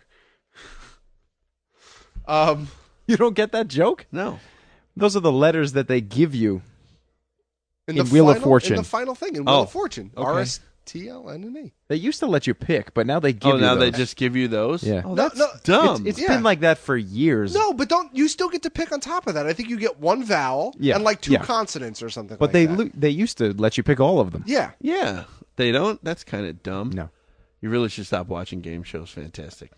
um, You don't get that joke? No. Those are the letters that they give you in, the Wheel final, of Fortune. In the final thing, in Wheel Oh, of Fortune. okay. R, S, T, L, N, and E. They used to let you pick, but now they give Oh, you now those. they just give you those? Yeah. Oh, No, that's no, dumb. It's, it's Yeah. been like that for years. No, but don't you still get to pick on top of that? I think you get one vowel Yeah, and like two yeah. consonants or something But like they that. lo- they used to let you pick all of them. Yeah. Yeah. They don't? That's kind of dumb. No. You really should stop watching game shows. Fantastic.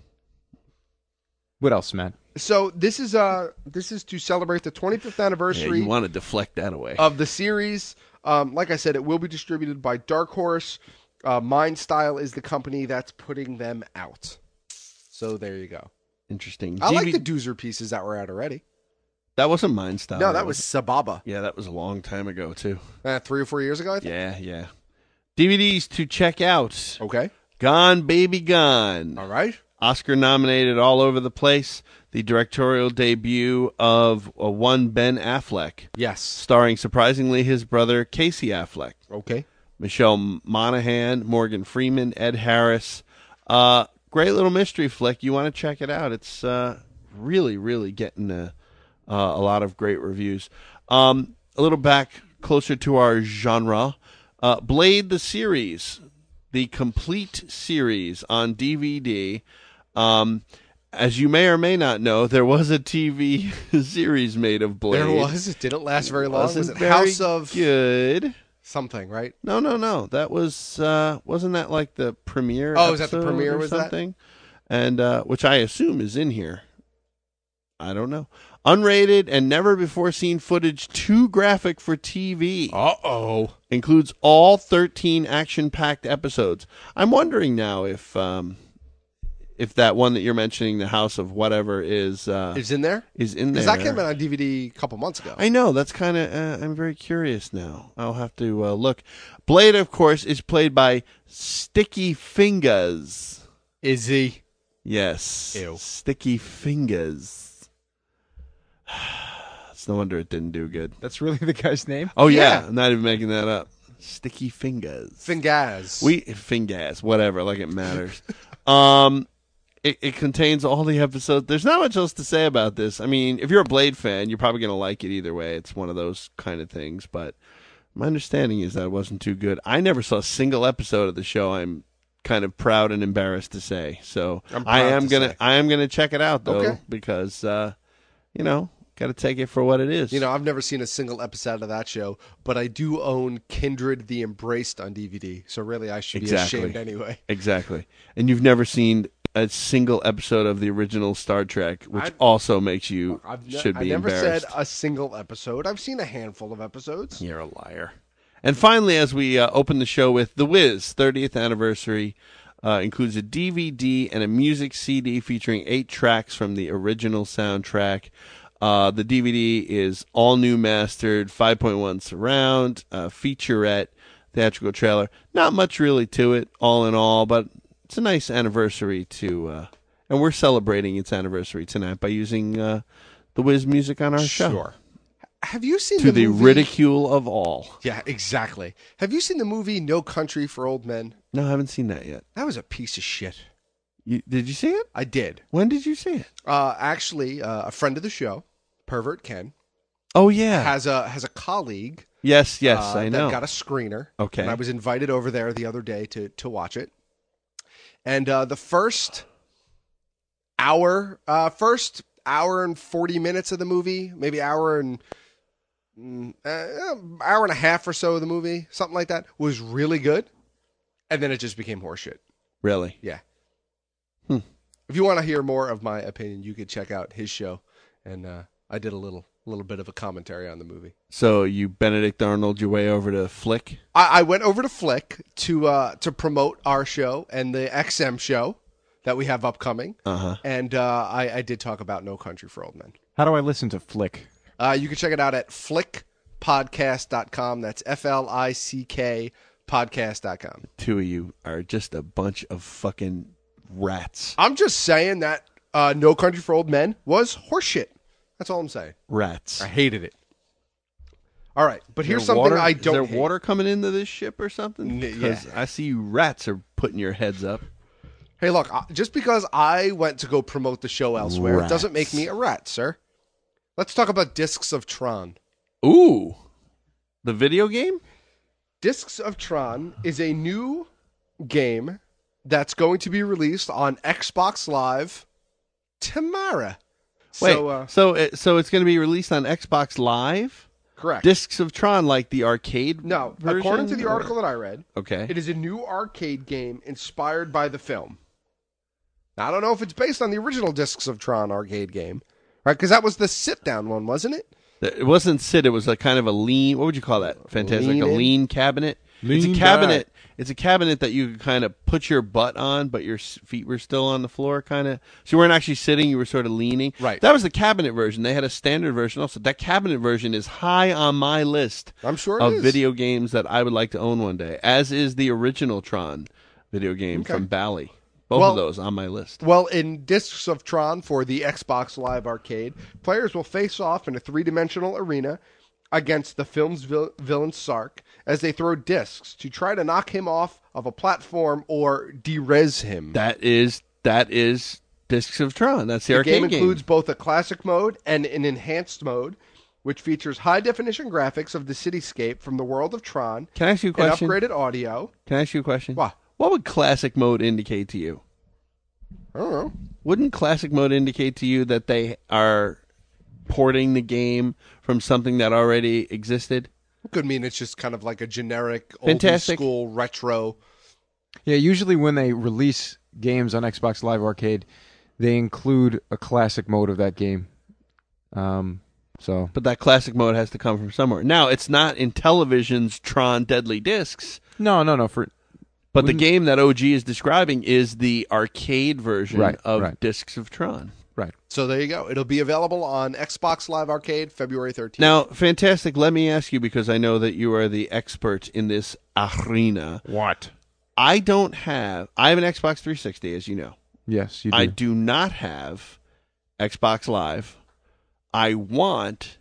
What else, Matt? So this is uh this is to celebrate the twenty-fifth Yeah, anniversary you want to deflect that away. of the series. Um, like I said, it will be distributed by Dark Horse. Uh, Mind Style is the company that's putting them out. So there you go. Interesting. I G like V the Doozer pieces that were out already. That wasn't Mind Style. No, that was Sababa. Yeah, that was a long time ago, too. Uh, three or four years ago, I think. Yeah, yeah. D V Ds to check out. Okay. Gone Baby Gone. All right. Oscar nominated all over the place. The directorial debut of uh, one Ben Affleck. Yes. Starring, surprisingly, his brother Casey Affleck. Okay. Michelle Monaghan, Morgan Freeman, Ed Harris. Uh, great little mystery flick. You want to check it out. It's uh, really, really getting a, uh, a lot of great reviews. Um, a little back closer to our genre. Uh, Blade the series, the complete series on D V D. Um, as you may or may not know, there was a T V series made of Blade. There was. It didn't last very long. Wasn't Was it very House of good? something, right? No, no, no. That was uh, wasn't that like the premiere? Oh, is that the episode premiere, or was that? something? And uh, which I assume is in here. I don't know. Unrated and never before seen footage, too graphic for T V. Uh oh. Includes all thirteen action-packed episodes. I'm wondering now if um, if that one that you're mentioning, the House of Whatever, is uh, Is in there? is in there. Because that came out on D V D a couple months ago. I know. That's kind of. Uh, I'm very curious now. I'll have to uh, look. Blade, of course, is played by Sticky Fingers. Is he? Yes. Ew. Sticky Fingers. It's no wonder it didn't do good. That's really the guy's name? Oh yeah, Yeah. I'm not even making that up. Sticky Fingers. Fingaz. We Fingers, whatever. Like it matters. um. It, it contains all the episodes. There's not much else to say about this. I mean, if you're a Blade fan, you're probably going to like it either way. It's one of those kind of things. But my understanding is that it wasn't too good. I never saw a single episode of the show. I'm kind of proud and embarrassed to say. So I'm I proud am to gonna say. I am gonna check it out though Okay. because uh, you know got to take it for what it is. You know, I've never seen a single episode of that show, but I do own Kindred the Embraced on D V D. So really, I should Exactly. be ashamed anyway. Exactly. And you've never seen a single episode of the original Star Trek, which I've- also makes you I've ne- should I be never embarrassed. said a single episode. I've seen a handful of episodes. You're a liar. And finally, as we uh, open the show with The Wiz, thirtieth anniversary, uh, includes a D V D and a music C D featuring eight tracks from the original soundtrack. Uh, the D V D is all new mastered, five point one surround, uh, featurette, theatrical trailer. Not much really to it, all in all, but it's a nice anniversary to, uh, and we're celebrating its anniversary tonight by using uh, The Wiz music on our show. Sure. Have you seen to the, the movie? ridicule of all. Yeah, exactly. Have you seen the movie No Country for Old Men? No, I haven't seen that yet. That was a piece of shit. You, did you see it? I did. When did you see it? Uh, actually, uh, a friend of the show, Pervert Ken. Oh yeah, has a has a colleague. Yes, yes, uh, I know. That got a screener. Okay, and I was invited over there the other day to to watch it. And uh, the first hour, uh, first hour and forty minutes of the movie, maybe hour and mm, uh, hour and a half or so of the movie, something like that, was really good. And then it just became horseshit. Really? Yeah. Hmm. If you want to hear more of my opinion, you could check out his show. And uh, I did a little little bit of a commentary on the movie. So you Benedict Arnold your way over to Flick? I, I went over to Flick to uh, to promote our show and the X M show that we have upcoming. Uh-huh. And uh, I, I did talk about No Country for Old Men. How do I listen to Flick? Uh, you can check it out at flick podcast dot com. That's F L I C K podcast dot com. Two of you are just a bunch of fucking rats. I'm just saying that uh, No Country for Old Men was horseshit. That's all I'm saying. Rats. I hated it. All right, but Is here's there something water? I don't Is there hate. water coming into this ship or something? N- Because yeah. I see you rats are putting your heads up. Hey, look, uh, just because I went to go promote the show elsewhere Rats. doesn't make me a rat, sir. Let's talk about Discs of Tron. Ooh. The video game? Discs of Tron is a new game that's going to be released on Xbox Live tomorrow. Wait, So, uh, so, it, so it's going to be released on Xbox Live? correct. Discs of Tron, like the arcade No, version? according to the or- article that I read, Okay. it is a new arcade game inspired by the film. Now, I don't know if it's based on the original Discs of Tron arcade game, right? Because that was the sit-down one, wasn't it? It wasn't sit. It was a kind of a lean. What would you call that? Fantastic. Lean a in? lean cabinet. it's Lean a cabinet. back. It's a cabinet that you could kind of put your butt on, but your s- feet were still on the floor, kind of. So you weren't actually sitting. You were sort of leaning. Right. That was the cabinet version. They had a standard version also. That cabinet version is high on my list. I'm sure it of is. video games that I would like to own one day. As is the original Tron video game Okay. from Bally. Both Well- of those on my list. Well, in Discs of Tron for the Xbox Live Arcade, players will face off in a three-dimensional arena against the film's vil- villain Sark as they throw discs to try to knock him off of a platform or derez him. That is that is Discs of Tron. That's the, The arcade game includes both a classic mode and an enhanced mode, which features high-definition graphics of the cityscape from the world of Tron. Can I ask you a question? And upgraded audio. Can I ask you a question? What? What would classic mode indicate to you? I don't know. Wouldn't classic mode indicate to you that they are porting the game from something that already existed? Could mean it's just kind of like a generic, old Fantastic. school retro. Yeah, usually when they release games on Xbox Live Arcade, they include a classic mode of that game. Um, so, But that classic mode has to come from somewhere. Now, it's not in television's Tron Deadly Discs, no, no, no. For but the Wouldn't- game that O G is describing is the arcade version Right, of right. Discs of Tron. right. So there you go. It'll be available on Xbox Live Arcade February thirteenth. Now, fantastic. Let me ask you, because I know that you are the expert in this arena. What? I don't have. I have an Xbox three sixty, as you know. Yes, you do. I do not have Xbox Live. I want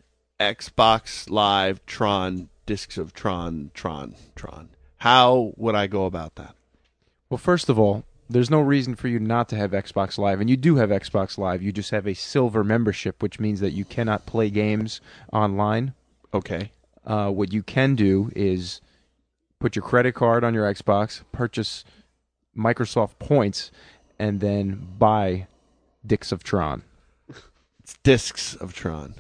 Xbox Live Tron, Discs of Tron, Tron, Tron. How would I go about that? Well, first of all, there's no reason for you not to have Xbox Live, and you do have Xbox Live. You just have a silver membership, which means that you cannot play games online. Okay. Uh, what you can do is put your credit card on your Xbox, purchase Microsoft points, and then buy Discs of Tron. It's Discs of Tron.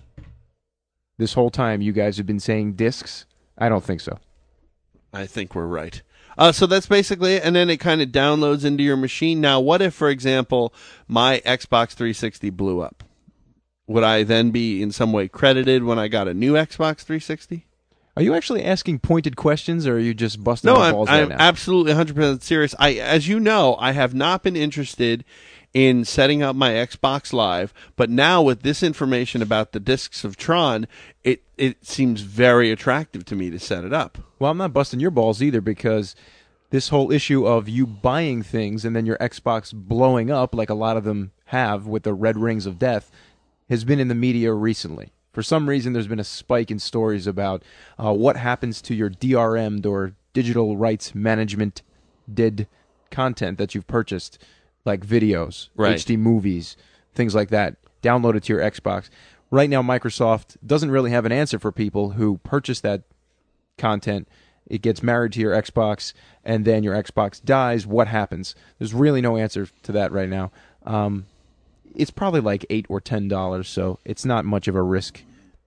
This whole time, you guys have been saying discs? I don't think so. I think we're right. Uh, so that's basically it, and then it kind of downloads into your machine. Now, what if, for example, my Xbox three sixty blew up? Would I then be in some way credited when I got a new Xbox three sixty? Are you actually asking pointed questions, or are you just busting No, my I'm, balls right I'm now? absolutely one hundred percent serious. I, as you know, I have not been interested in setting up my Xbox Live, but now with this information about the Discs of Tron, it, it seems very attractive to me to set it up. Well, I'm not busting your balls either, because this whole issue of you buying things and then your Xbox blowing up, like a lot of them have with the red rings of death, has been in the media recently. For For some reason, there's been a spike in stories about uh, what happens to your D R M'd or digital rights management did content that you've purchased, like videos, Right. H D movies, things like that, downloaded to your Xbox. Right now, Microsoft doesn't really have an answer for people who purchase that content. It gets married to your Xbox, and then your Xbox dies. What happens? There's really no answer to that right now. Um, it's probably like eight or ten dollars, so it's not much of a risk.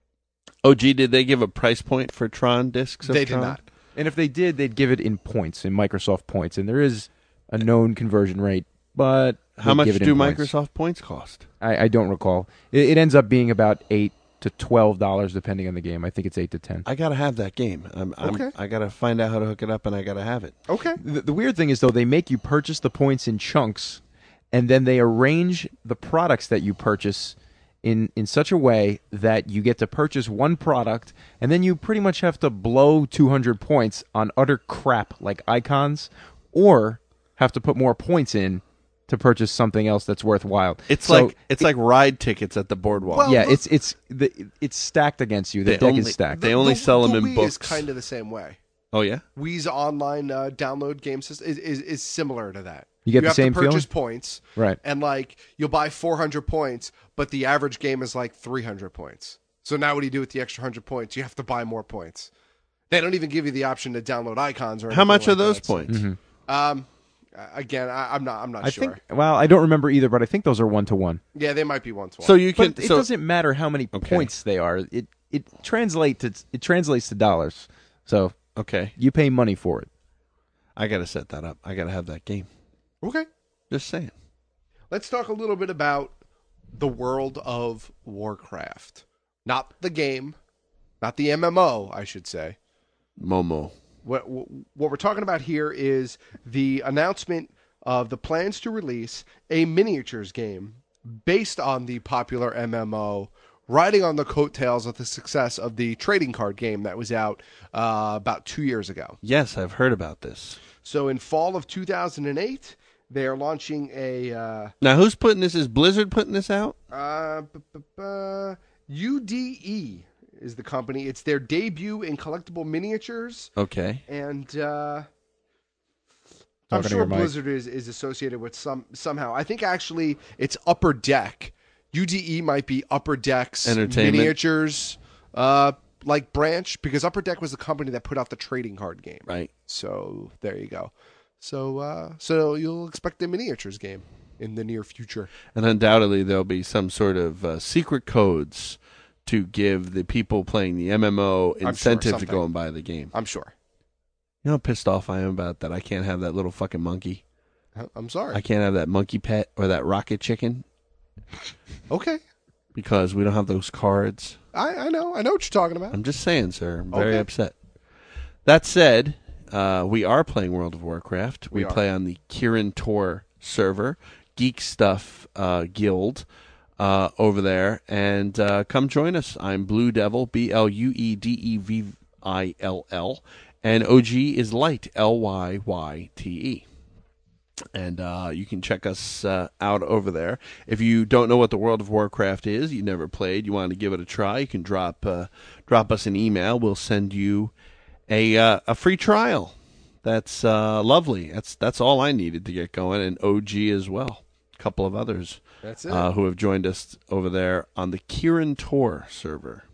O G, did they give a price point for Tron discs? Of They did Tron? not. And if they did, they'd give it in points, in Microsoft points, and there is a known conversion rate. But How they'd much give it in do points. Microsoft points cost? I, I don't recall. It, it ends up being about eight to twelve dollars, depending on the game. I think it's eight to ten. I gotta have that game. I'm, I'm, Okay. I gotta find out how to hook it up, and I gotta have it. Okay. The, the weird thing is, though, they make you purchase the points in chunks, and then they arrange the products that you purchase in, in such a way that you get to purchase one product, and then you pretty much have to blow two hundred points on utter crap like icons, or have to put more points in to purchase something else that's worthwhile. It's So like it's like ride tickets at the boardwalk. yeah, it's it's the, it's stacked against you. The They deck only- is stacked. they only The- sell them the in Wii books. is kind of the same way. Oh yeah. Wii's online uh, download game system is, is, is similar to that. You get the have same to purchase feeling? points, Right. And like you'll buy four hundred points, but the average game is like three hundred points. So now what do you do with the extra one hundred points? You have to buy more points. They don't even give you the option to download icons or anything How much like are those that, so- points? Um, again, I, I'm not. I'm not I sure. think. Well, I don't remember either, but I think those are one to one. Yeah, they might be one to one. So you can. But it so, doesn't matter how many Okay. points they are. It it translates to, it translates to dollars. So okay, you pay money for it. I gotta set that up. I gotta have that game. Okay. Just saying. Let's talk a little bit about the world of Warcraft. Not the game, not the M M O, I should say. Momo. What what we're talking about here is the announcement of the plans to release a miniatures game based on the popular M M O, riding on the coattails of the success of the trading card game that was out uh, about two years ago. Yes, I've heard about this. So in fall of two thousand eight, they are launching a uh, Now, who's putting this? Is Blizzard putting this out? uh, bu- bu- bu- U D E is the company. It's their debut in collectible miniatures. Okay. And uh, I'm Talking to sure your mic. Blizzard is, is associated with some somehow. I think actually it's Upper Deck. U D E might be Upper Deck's Entertainment. miniatures uh, like branch, because Upper Deck was the company that put out the trading card game. Right. So there you go. So uh, so you'll expect a miniatures game in the near future. And undoubtedly, there'll be some sort of uh, secret codes to give the people playing the M M O sure incentive to something. go and buy the game. I'm sure. You know how pissed off I am about that? I can't have that little fucking monkey. I'm sorry. I can't have that monkey pet or that rocket chicken Okay. because we don't have those cards. I, I know. I know what you're talking about. I'm just saying, sir. I'm very Okay. upset. That said, uh, we are playing World of Warcraft. We, We are. play on the Kirin Tor server, Geek Stuff uh, Guild uh, over there. And uh, come join us. I'm Blue Devil, B L U E D E V I L L. And O G is Light, L Y Y T E. And uh, you can check us uh, out over there. If you don't know what the World of Warcraft is, you never played, you want to give it a try, you can drop uh, drop us an email. We'll send you a uh, a free trial. That's uh, lovely. That's that's all I needed to get going, and O G as well. A couple of others That's it. uh, who have joined us over there on the Kirin Tor server.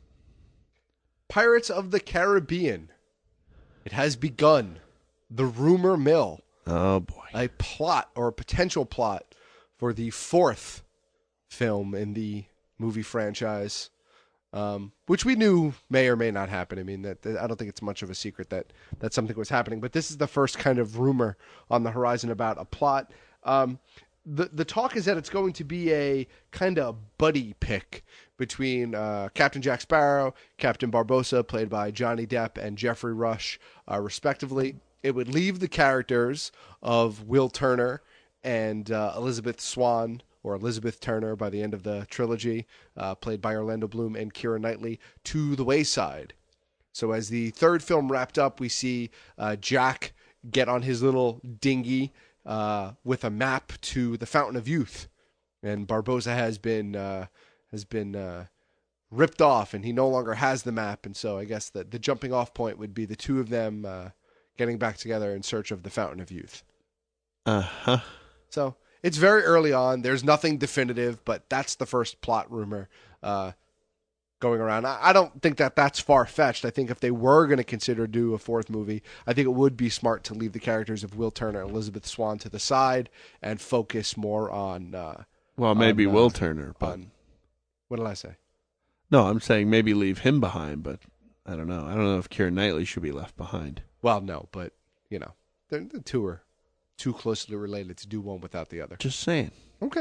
Pirates of the Caribbean. It has begun. The rumor mill. Oh boy. A plot or a potential plot for the fourth film in the movie franchise, um, which we knew may or may not happen. I mean, that, that I don't think it's much of a secret that that something was happening. But this is the first kind of rumor on the horizon about a plot. Um, the the talk is that it's going to be a kind of buddy pick between uh, Captain Jack Sparrow, Captain Barbossa, played by Johnny Depp, and Jeffrey Rush, uh, respectively. It would leave the characters of Will Turner and uh, Elizabeth Swann, or Elizabeth Turner by the end of the trilogy, uh, played by Orlando Bloom and Keira Knightley, to the wayside. So as the third film wrapped up, we see uh, Jack get on his little dinghy uh, with a map to the Fountain of Youth. And Barbossa has been uh, has been uh, ripped off, and he no longer has the map. And so I guess that the jumping off point would be the two of them uh, getting back together in search of the Fountain of Youth. Uh-huh. So it's very early on. There's nothing definitive, but that's the first plot rumor uh, going around. I, I don't think that that's far-fetched. I think if they were going to consider do a fourth movie, I think it would be smart to leave the characters of Will Turner and Elizabeth Swann to the side and focus more on... Uh, well, maybe on, uh, Will Turner, but... On, what did I say? No, I'm saying maybe leave him behind, but I don't know. I don't know if Keira Knightley should be left behind. Well, no, but, you know, the, the two are too closely related to do one without the other. Just saying. Okay.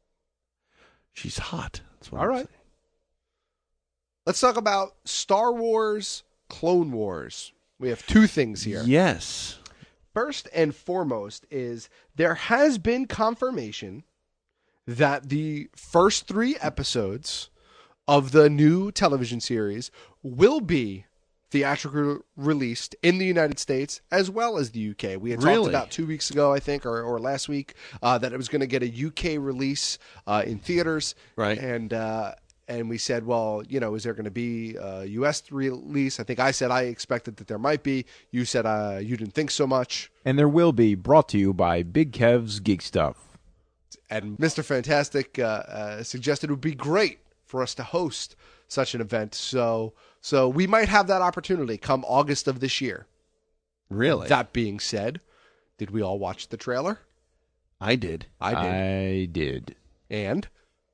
She's hot. That's what All I'm right. saying. Let's talk about Star Wars Clone Wars. We have two things here. Yes. First and foremost is there has been confirmation that the first three episodes of the new television series will be theatrically released in the United States as well as the U K. We had Really? talked about two weeks ago, I think, or, or last week, uh, that it was going to get a U K release uh, in theaters. Right. And uh, and we said, well, you know, is there going to be a U S release? I think I said I expected that there might be. You said uh, you didn't think so much. And there will be, brought to you by Big Kev's Geek Stuff. And Mister Fantastic uh, uh, suggested it would be great for us to host such an event. So so we might have that opportunity come August of this year. Really? That being said, did we all watch the trailer? I did. I did. I did. And?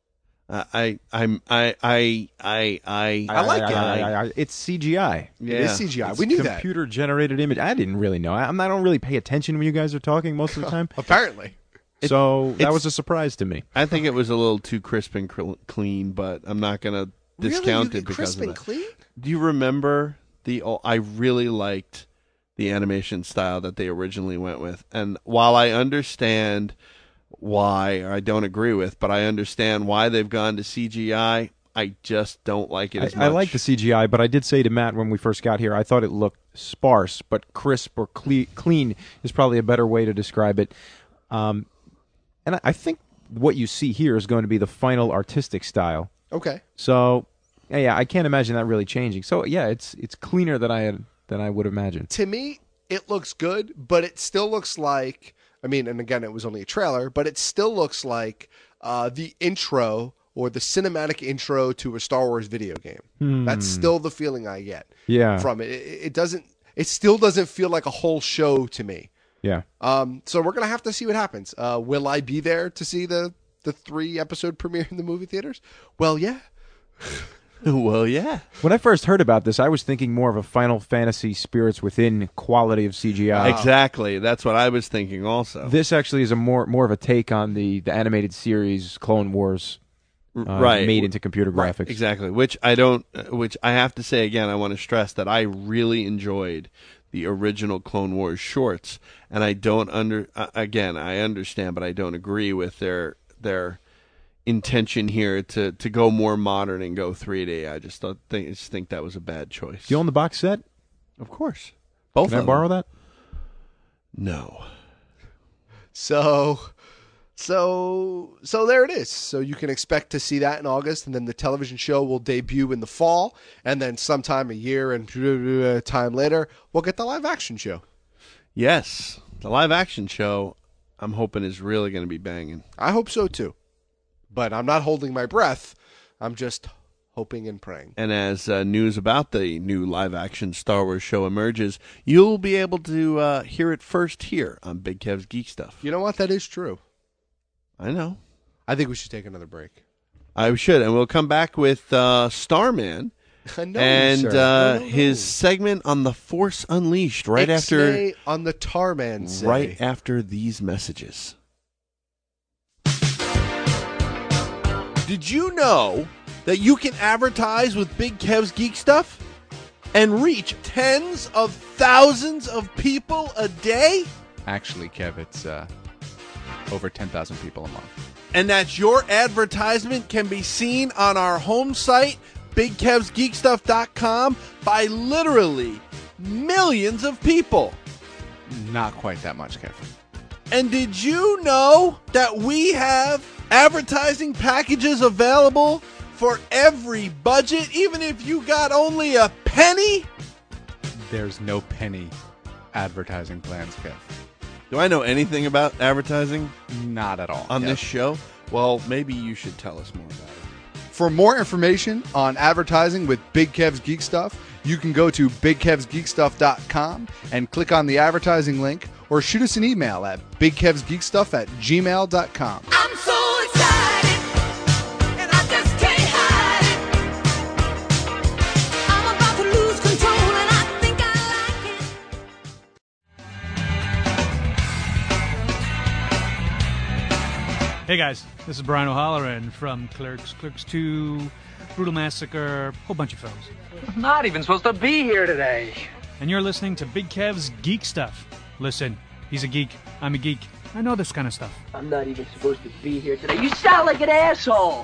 Uh, I, I'm, I, I, I, I, I like it. I, I, I, it's C G I. Yeah. It is C G I. It's We knew that. computer-generated image. I didn't really know. I, I don't really pay attention when you guys are talking most of the time. Apparently. So that it's- was a surprise to me. I think it was a little too crisp and cr- clean, but I'm not going to discount really? You it get because crisp of and that. clean? Do you remember the? Oh, I really liked the animation style that they originally went with, and while I understand why, or I don't agree with, but I understand why they've gone to C G I. I just don't like it as I, much. I like the C G I, but I did say to Matt when we first got here, I thought it looked sparse, but crisp or cle- clean is probably a better way to describe it. Um, and I, I think what you see here is going to be the final artistic style. Okay. So, yeah, yeah, I can't imagine that really changing. So, yeah, it's it's cleaner than I had than I would imagine. To me, it looks good, but it still looks like, I mean, and again, it was only a trailer, but it still looks like uh, the intro or the cinematic intro to a Star Wars video game. Hmm. That's still the feeling I get Yeah. from it. it. It doesn't. It still doesn't feel like a whole show to me. Yeah. Um, so we're gonna have to see what happens. Uh, will I be there to see the the three episode premiere in the movie theaters? Well, yeah. Well, yeah. When I first heard about this, I was thinking more of a Final Fantasy Spirits Within quality of C G I. Exactly. That's what I was thinking also. This actually is a more more of a take on the, the animated series Clone Wars, uh, right, made into computer Right, graphics. exactly. Which I don't. uh, Which I have to say again. I want to stress that I really enjoyed the original Clone Wars shorts, and I don't under. Uh, again, I understand, but I don't agree with their their intention here to, to go more modern and go three D. I just don't think. I just think that was a bad choice. Do you own the box set? Of course. Both. Can of I borrow them. that? No. So, so, so there it is. So you can expect to see that in August, and then the television show will debut in the fall, and then sometime a year and time later, we'll get the live action show. Yes, the live action show. I'm hoping is really going to be banging. I hope so too, but I'm not holding my breath. I'm just hoping and praying. And as uh, news about the new live-action Star Wars show emerges, you'll be able to uh, hear it first here on Big Kev's Geek Stuff. You know what? That is true. I know. I think we should take another break. I should, and we'll come back with uh, Starman I know, and sir. uh, No, no, no. his segment on the Force Unleashed right after Ixnay on the Tarman say. right after these messages. Did you know that you can advertise with Big Kev's Geek Stuff and reach tens of thousands of people a day? Actually, Kev, it's uh, over ten thousand people a month. And that your advertisement can be seen on our home site, big kevs geek stuff dot com, by literally millions of people. Not quite that much, Kev. And did you know that we have advertising packages available for every budget, even if you got only a penny? There's no penny advertising plans, Kev. Do I know anything about advertising? Not at all. On Yep. this show? Well, maybe you should tell us more about it. For more information on advertising with Big Kev's Geek Stuff, you can go to big kevs geek stuff dot com and click on the advertising link, or shoot us an email at big kevs geek stuff at gmail dot com. I'm so excited, and I just can't hide it. I'm about to lose control, and I think I like it. Hey guys, this is Brian O'Halloran from Clerks, Clerks two, Brutal Massacre, a whole bunch of films. I'm not even supposed to be here today. And you're listening to Big Kev's Geek Stuff. Listen, he's a geek, I'm a geek. I know this kind of stuff. I'm not even supposed to be here today. You sound like an asshole.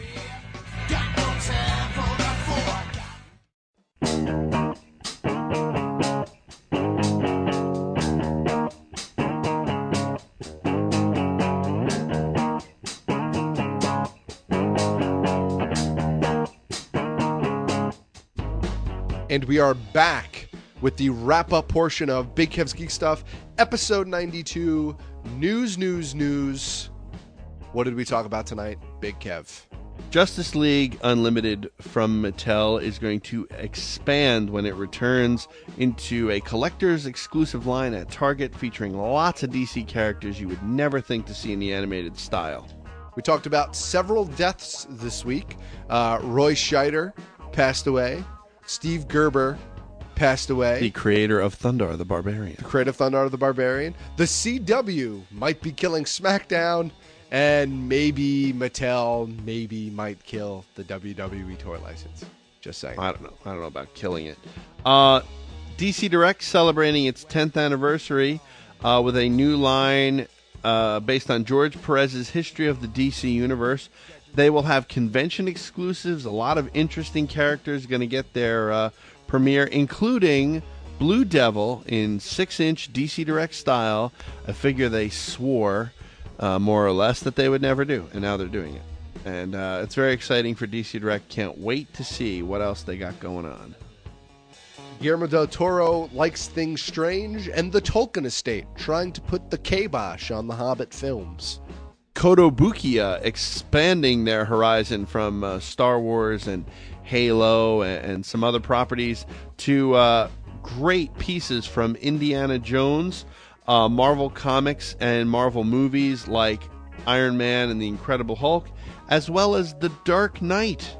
And we are back with the wrap-up portion of Big Kev's Geek Stuff, episode ninety-two, News, News, News. What did we talk about tonight, Big Kev? Justice League Unlimited from Mattel is going to expand when it returns into a collector's exclusive line at Target featuring lots of D C characters you would never think to see in the animated style. We talked about several deaths this week. Uh, Roy Scheider passed away. Steve Gerber passed away. The creator of Thundar the Barbarian. The creator of Thundar the Barbarian. The C W might be killing SmackDown, and maybe Mattel maybe might kill the W W E toy license. Just saying. I don't know. I don't know about killing it. Uh, D C Direct celebrating its tenth anniversary uh, with a new line uh, based on George Perez's history of the D C universe. They will have convention exclusives. A lot of interesting characters going to get their uh, premiere, including Blue Devil in six-inch D C Direct style, a figure they swore, uh, more or less, that they would never do, and now they're doing it. And uh, it's very exciting for D C Direct. Can't wait to see what else they got going on. Guillermo del Toro likes things strange, and the Tolkien estate trying to put the kibosh on the Hobbit films. Kotobukiya expanding their horizon from uh, Star Wars and Halo and, and some other properties to uh, great pieces from Indiana Jones, uh, Marvel Comics, and Marvel movies like Iron Man and the Incredible Hulk, as well as The Dark Knight.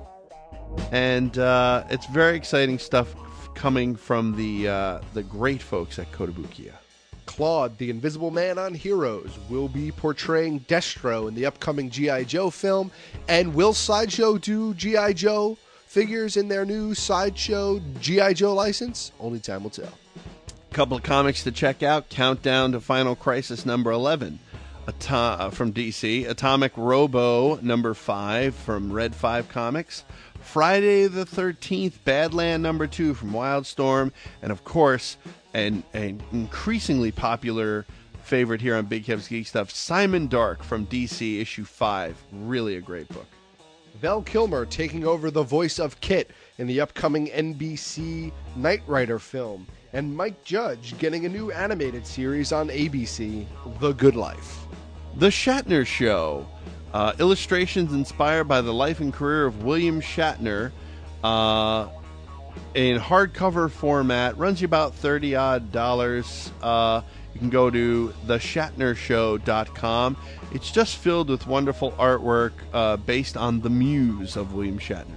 And uh, it's very exciting stuff coming from the uh, the great folks at Kotobukiya. Claude, the Invisible Man on Heroes, will be portraying Destro in the upcoming G I. Joe film. And will Sideshow do G I. Joe figures in their new Sideshow G I. Joe license? Only time will tell. Couple of comics to check out. Countdown to Final Crisis number eleven Ato- uh, from D C. Atomic Robo number five from Red five Comics. Friday the thirteenth, Badland number two from Wildstorm. And of course, an, an increasingly popular favorite here on Big Kev's Geek Stuff, Simon Dark from D C issue five. Really a great book. Val Kilmer taking over the voice of Kit in the upcoming N B C Knight Rider film. And Mike Judge getting a new animated series on A B C, The Good Life. The Shatner Show. Uh, illustrations inspired by the life and career of William Shatner uh, in hardcover format. Runs you about thirty odd dollars. Uh, you can go to the shatner show dot com. It's just filled with wonderful artwork uh, based on the muse of William Shatner.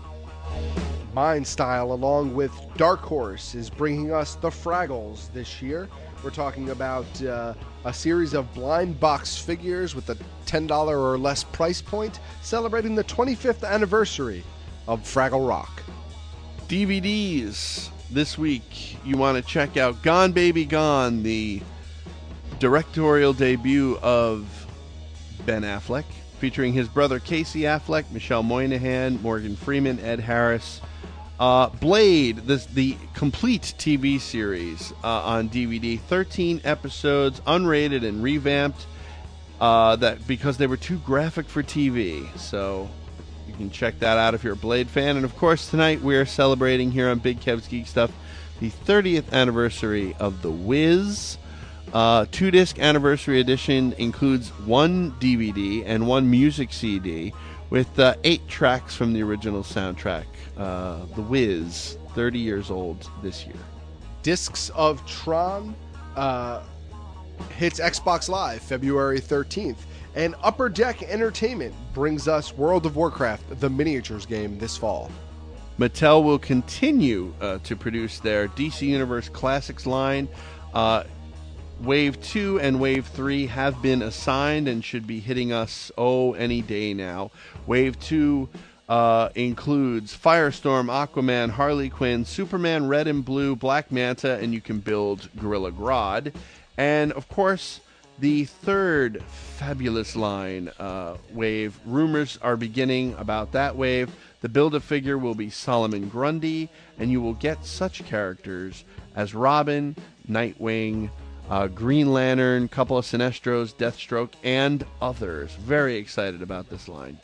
Mind Style, along with Dark Horse, is bringing us the Fraggles this year. We're talking about uh, a series of blind box figures with a ten dollars or less price point, celebrating the twenty-fifth anniversary of Fraggle Rock. D V Ds. This week, you want to check out Gone Baby Gone, the directorial debut of Ben Affleck, featuring his brother Casey Affleck, Michelle Moynihan, Morgan Freeman, Ed Harris. Uh, Blade, this, the complete T V series uh, on D V D, thirteen episodes, unrated and revamped, uh, that because they were too graphic for T V. So You can check that out if you're a Blade fan. And, of course, tonight we're celebrating here on Big Kev's Geek Stuff the thirtieth anniversary of The Wiz. Uh, two-disc anniversary edition includes one D V D and one music C D with uh, eight tracks from the original soundtrack. Uh, The Wiz, thirty years old this year. Discs of Tron uh, hits Xbox Live February thirteenth. And Upper Deck Entertainment brings us World of Warcraft, the miniatures game, this fall. Mattel will continue uh, to produce their D C Universe Classics line. Uh, Wave two and Wave three have been assigned and should be hitting us, oh, any day now. Wave two uh, includes Firestorm, Aquaman, Harley Quinn, Superman Red and Blue, Black Manta, and you can build Gorilla Grodd. And, of course, the third fabulous line uh, wave. Rumors are beginning about that wave. The Build-A-Figure will be Solomon Grundy, and you will get such characters as Robin, Nightwing, uh, Green Lantern, couple of Sinestros, Deathstroke, and others. Very excited about this line.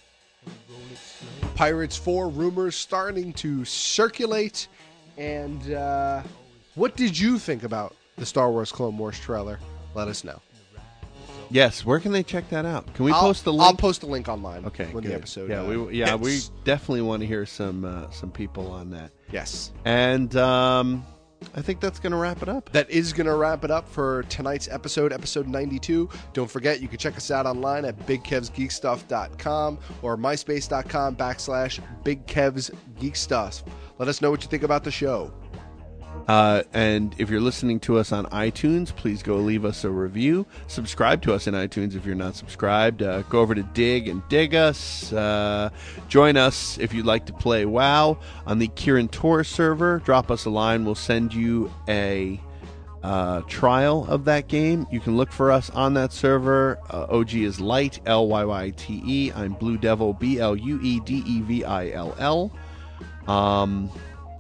Pirates four rumors starting to circulate. And uh, what did you think about the Star Wars Clone Wars trailer? Let us know. Yes, where can they check that out? Can we I'll, post the link? I'll post a link online. Okay, when good. the episode. Yeah, uh, we yeah hits. we definitely want to hear some uh, some people on that. Yes, and um, I think that's going to wrap it up. That is going to wrap it up for tonight's episode, episode ninety-two. Don't forget, you can check us out online at big kevs geek stuff dot com or myspace.com backslash bigkevsgeekstuff. Let us know what you think about the show. Uh, and if you're listening to us on iTunes, please go leave us a review. Subscribe to us in iTunes if you're not subscribed. Uh, go over to Dig and dig us. Uh, join us if you'd like to play WoW on the Kirin Tor server. Drop us a line. We'll send you a uh, trial of that game. You can look for us on that server. Uh, O G is Light, L Y Y T E. I'm Blue Devil, B L U E D E V I L L. Um...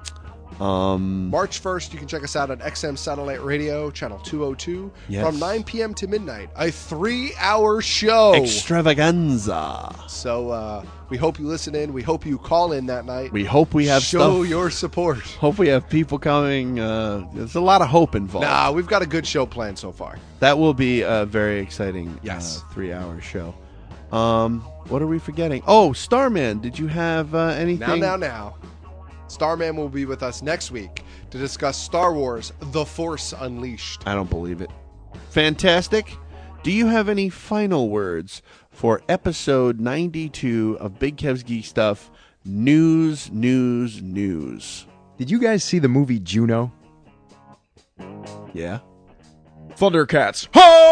Um, March first, you can check us out on X M Satellite Radio, channel two oh two, yes. from nine p.m. to midnight. A three-hour show. Extravaganza. So uh, we hope you listen in. We hope you call in that night. We hope we have Show stuff. your support. Hope we have people coming. Uh, there's a lot of hope involved. Nah, we've got a good show planned so far. That will be a very exciting yes. uh, three-hour show. Um, what are we forgetting? Oh, Starman, did you have uh, anything? Now, now, now. Starman will be with us next week to discuss Star Wars The Force Unleashed. I don't believe it. Fantastic. Do you have any final words for episode ninety-two of Big Kev's Geek Stuff? News, news, news. Did you guys see the movie Juno? Yeah. Thundercats.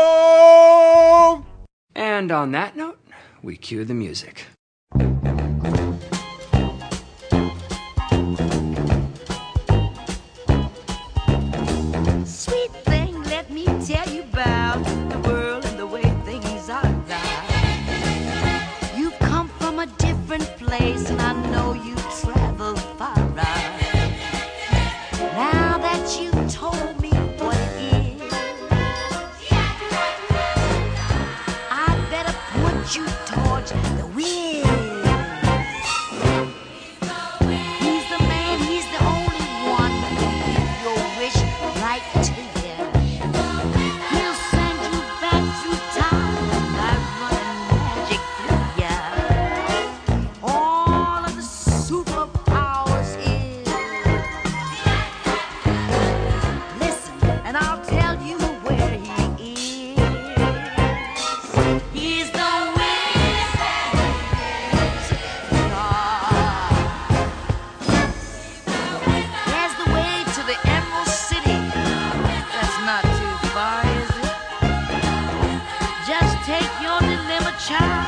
Home! And on that note, we cue the music. Sweet thing, let me tell you about the world and the way things are right. You come from a different place, and I know you travel far right. Now that you told me what it is, I better put you towards the wind. He's the man, he's the only one who can give your wish right to him. He'll send you back through time by running magic through ya. All of the superpowers is. Listen, and I'll tell you where he is. He's the wizard. There's the way to the Emerald City. That's not too far, is it? Just take your dilemma, child.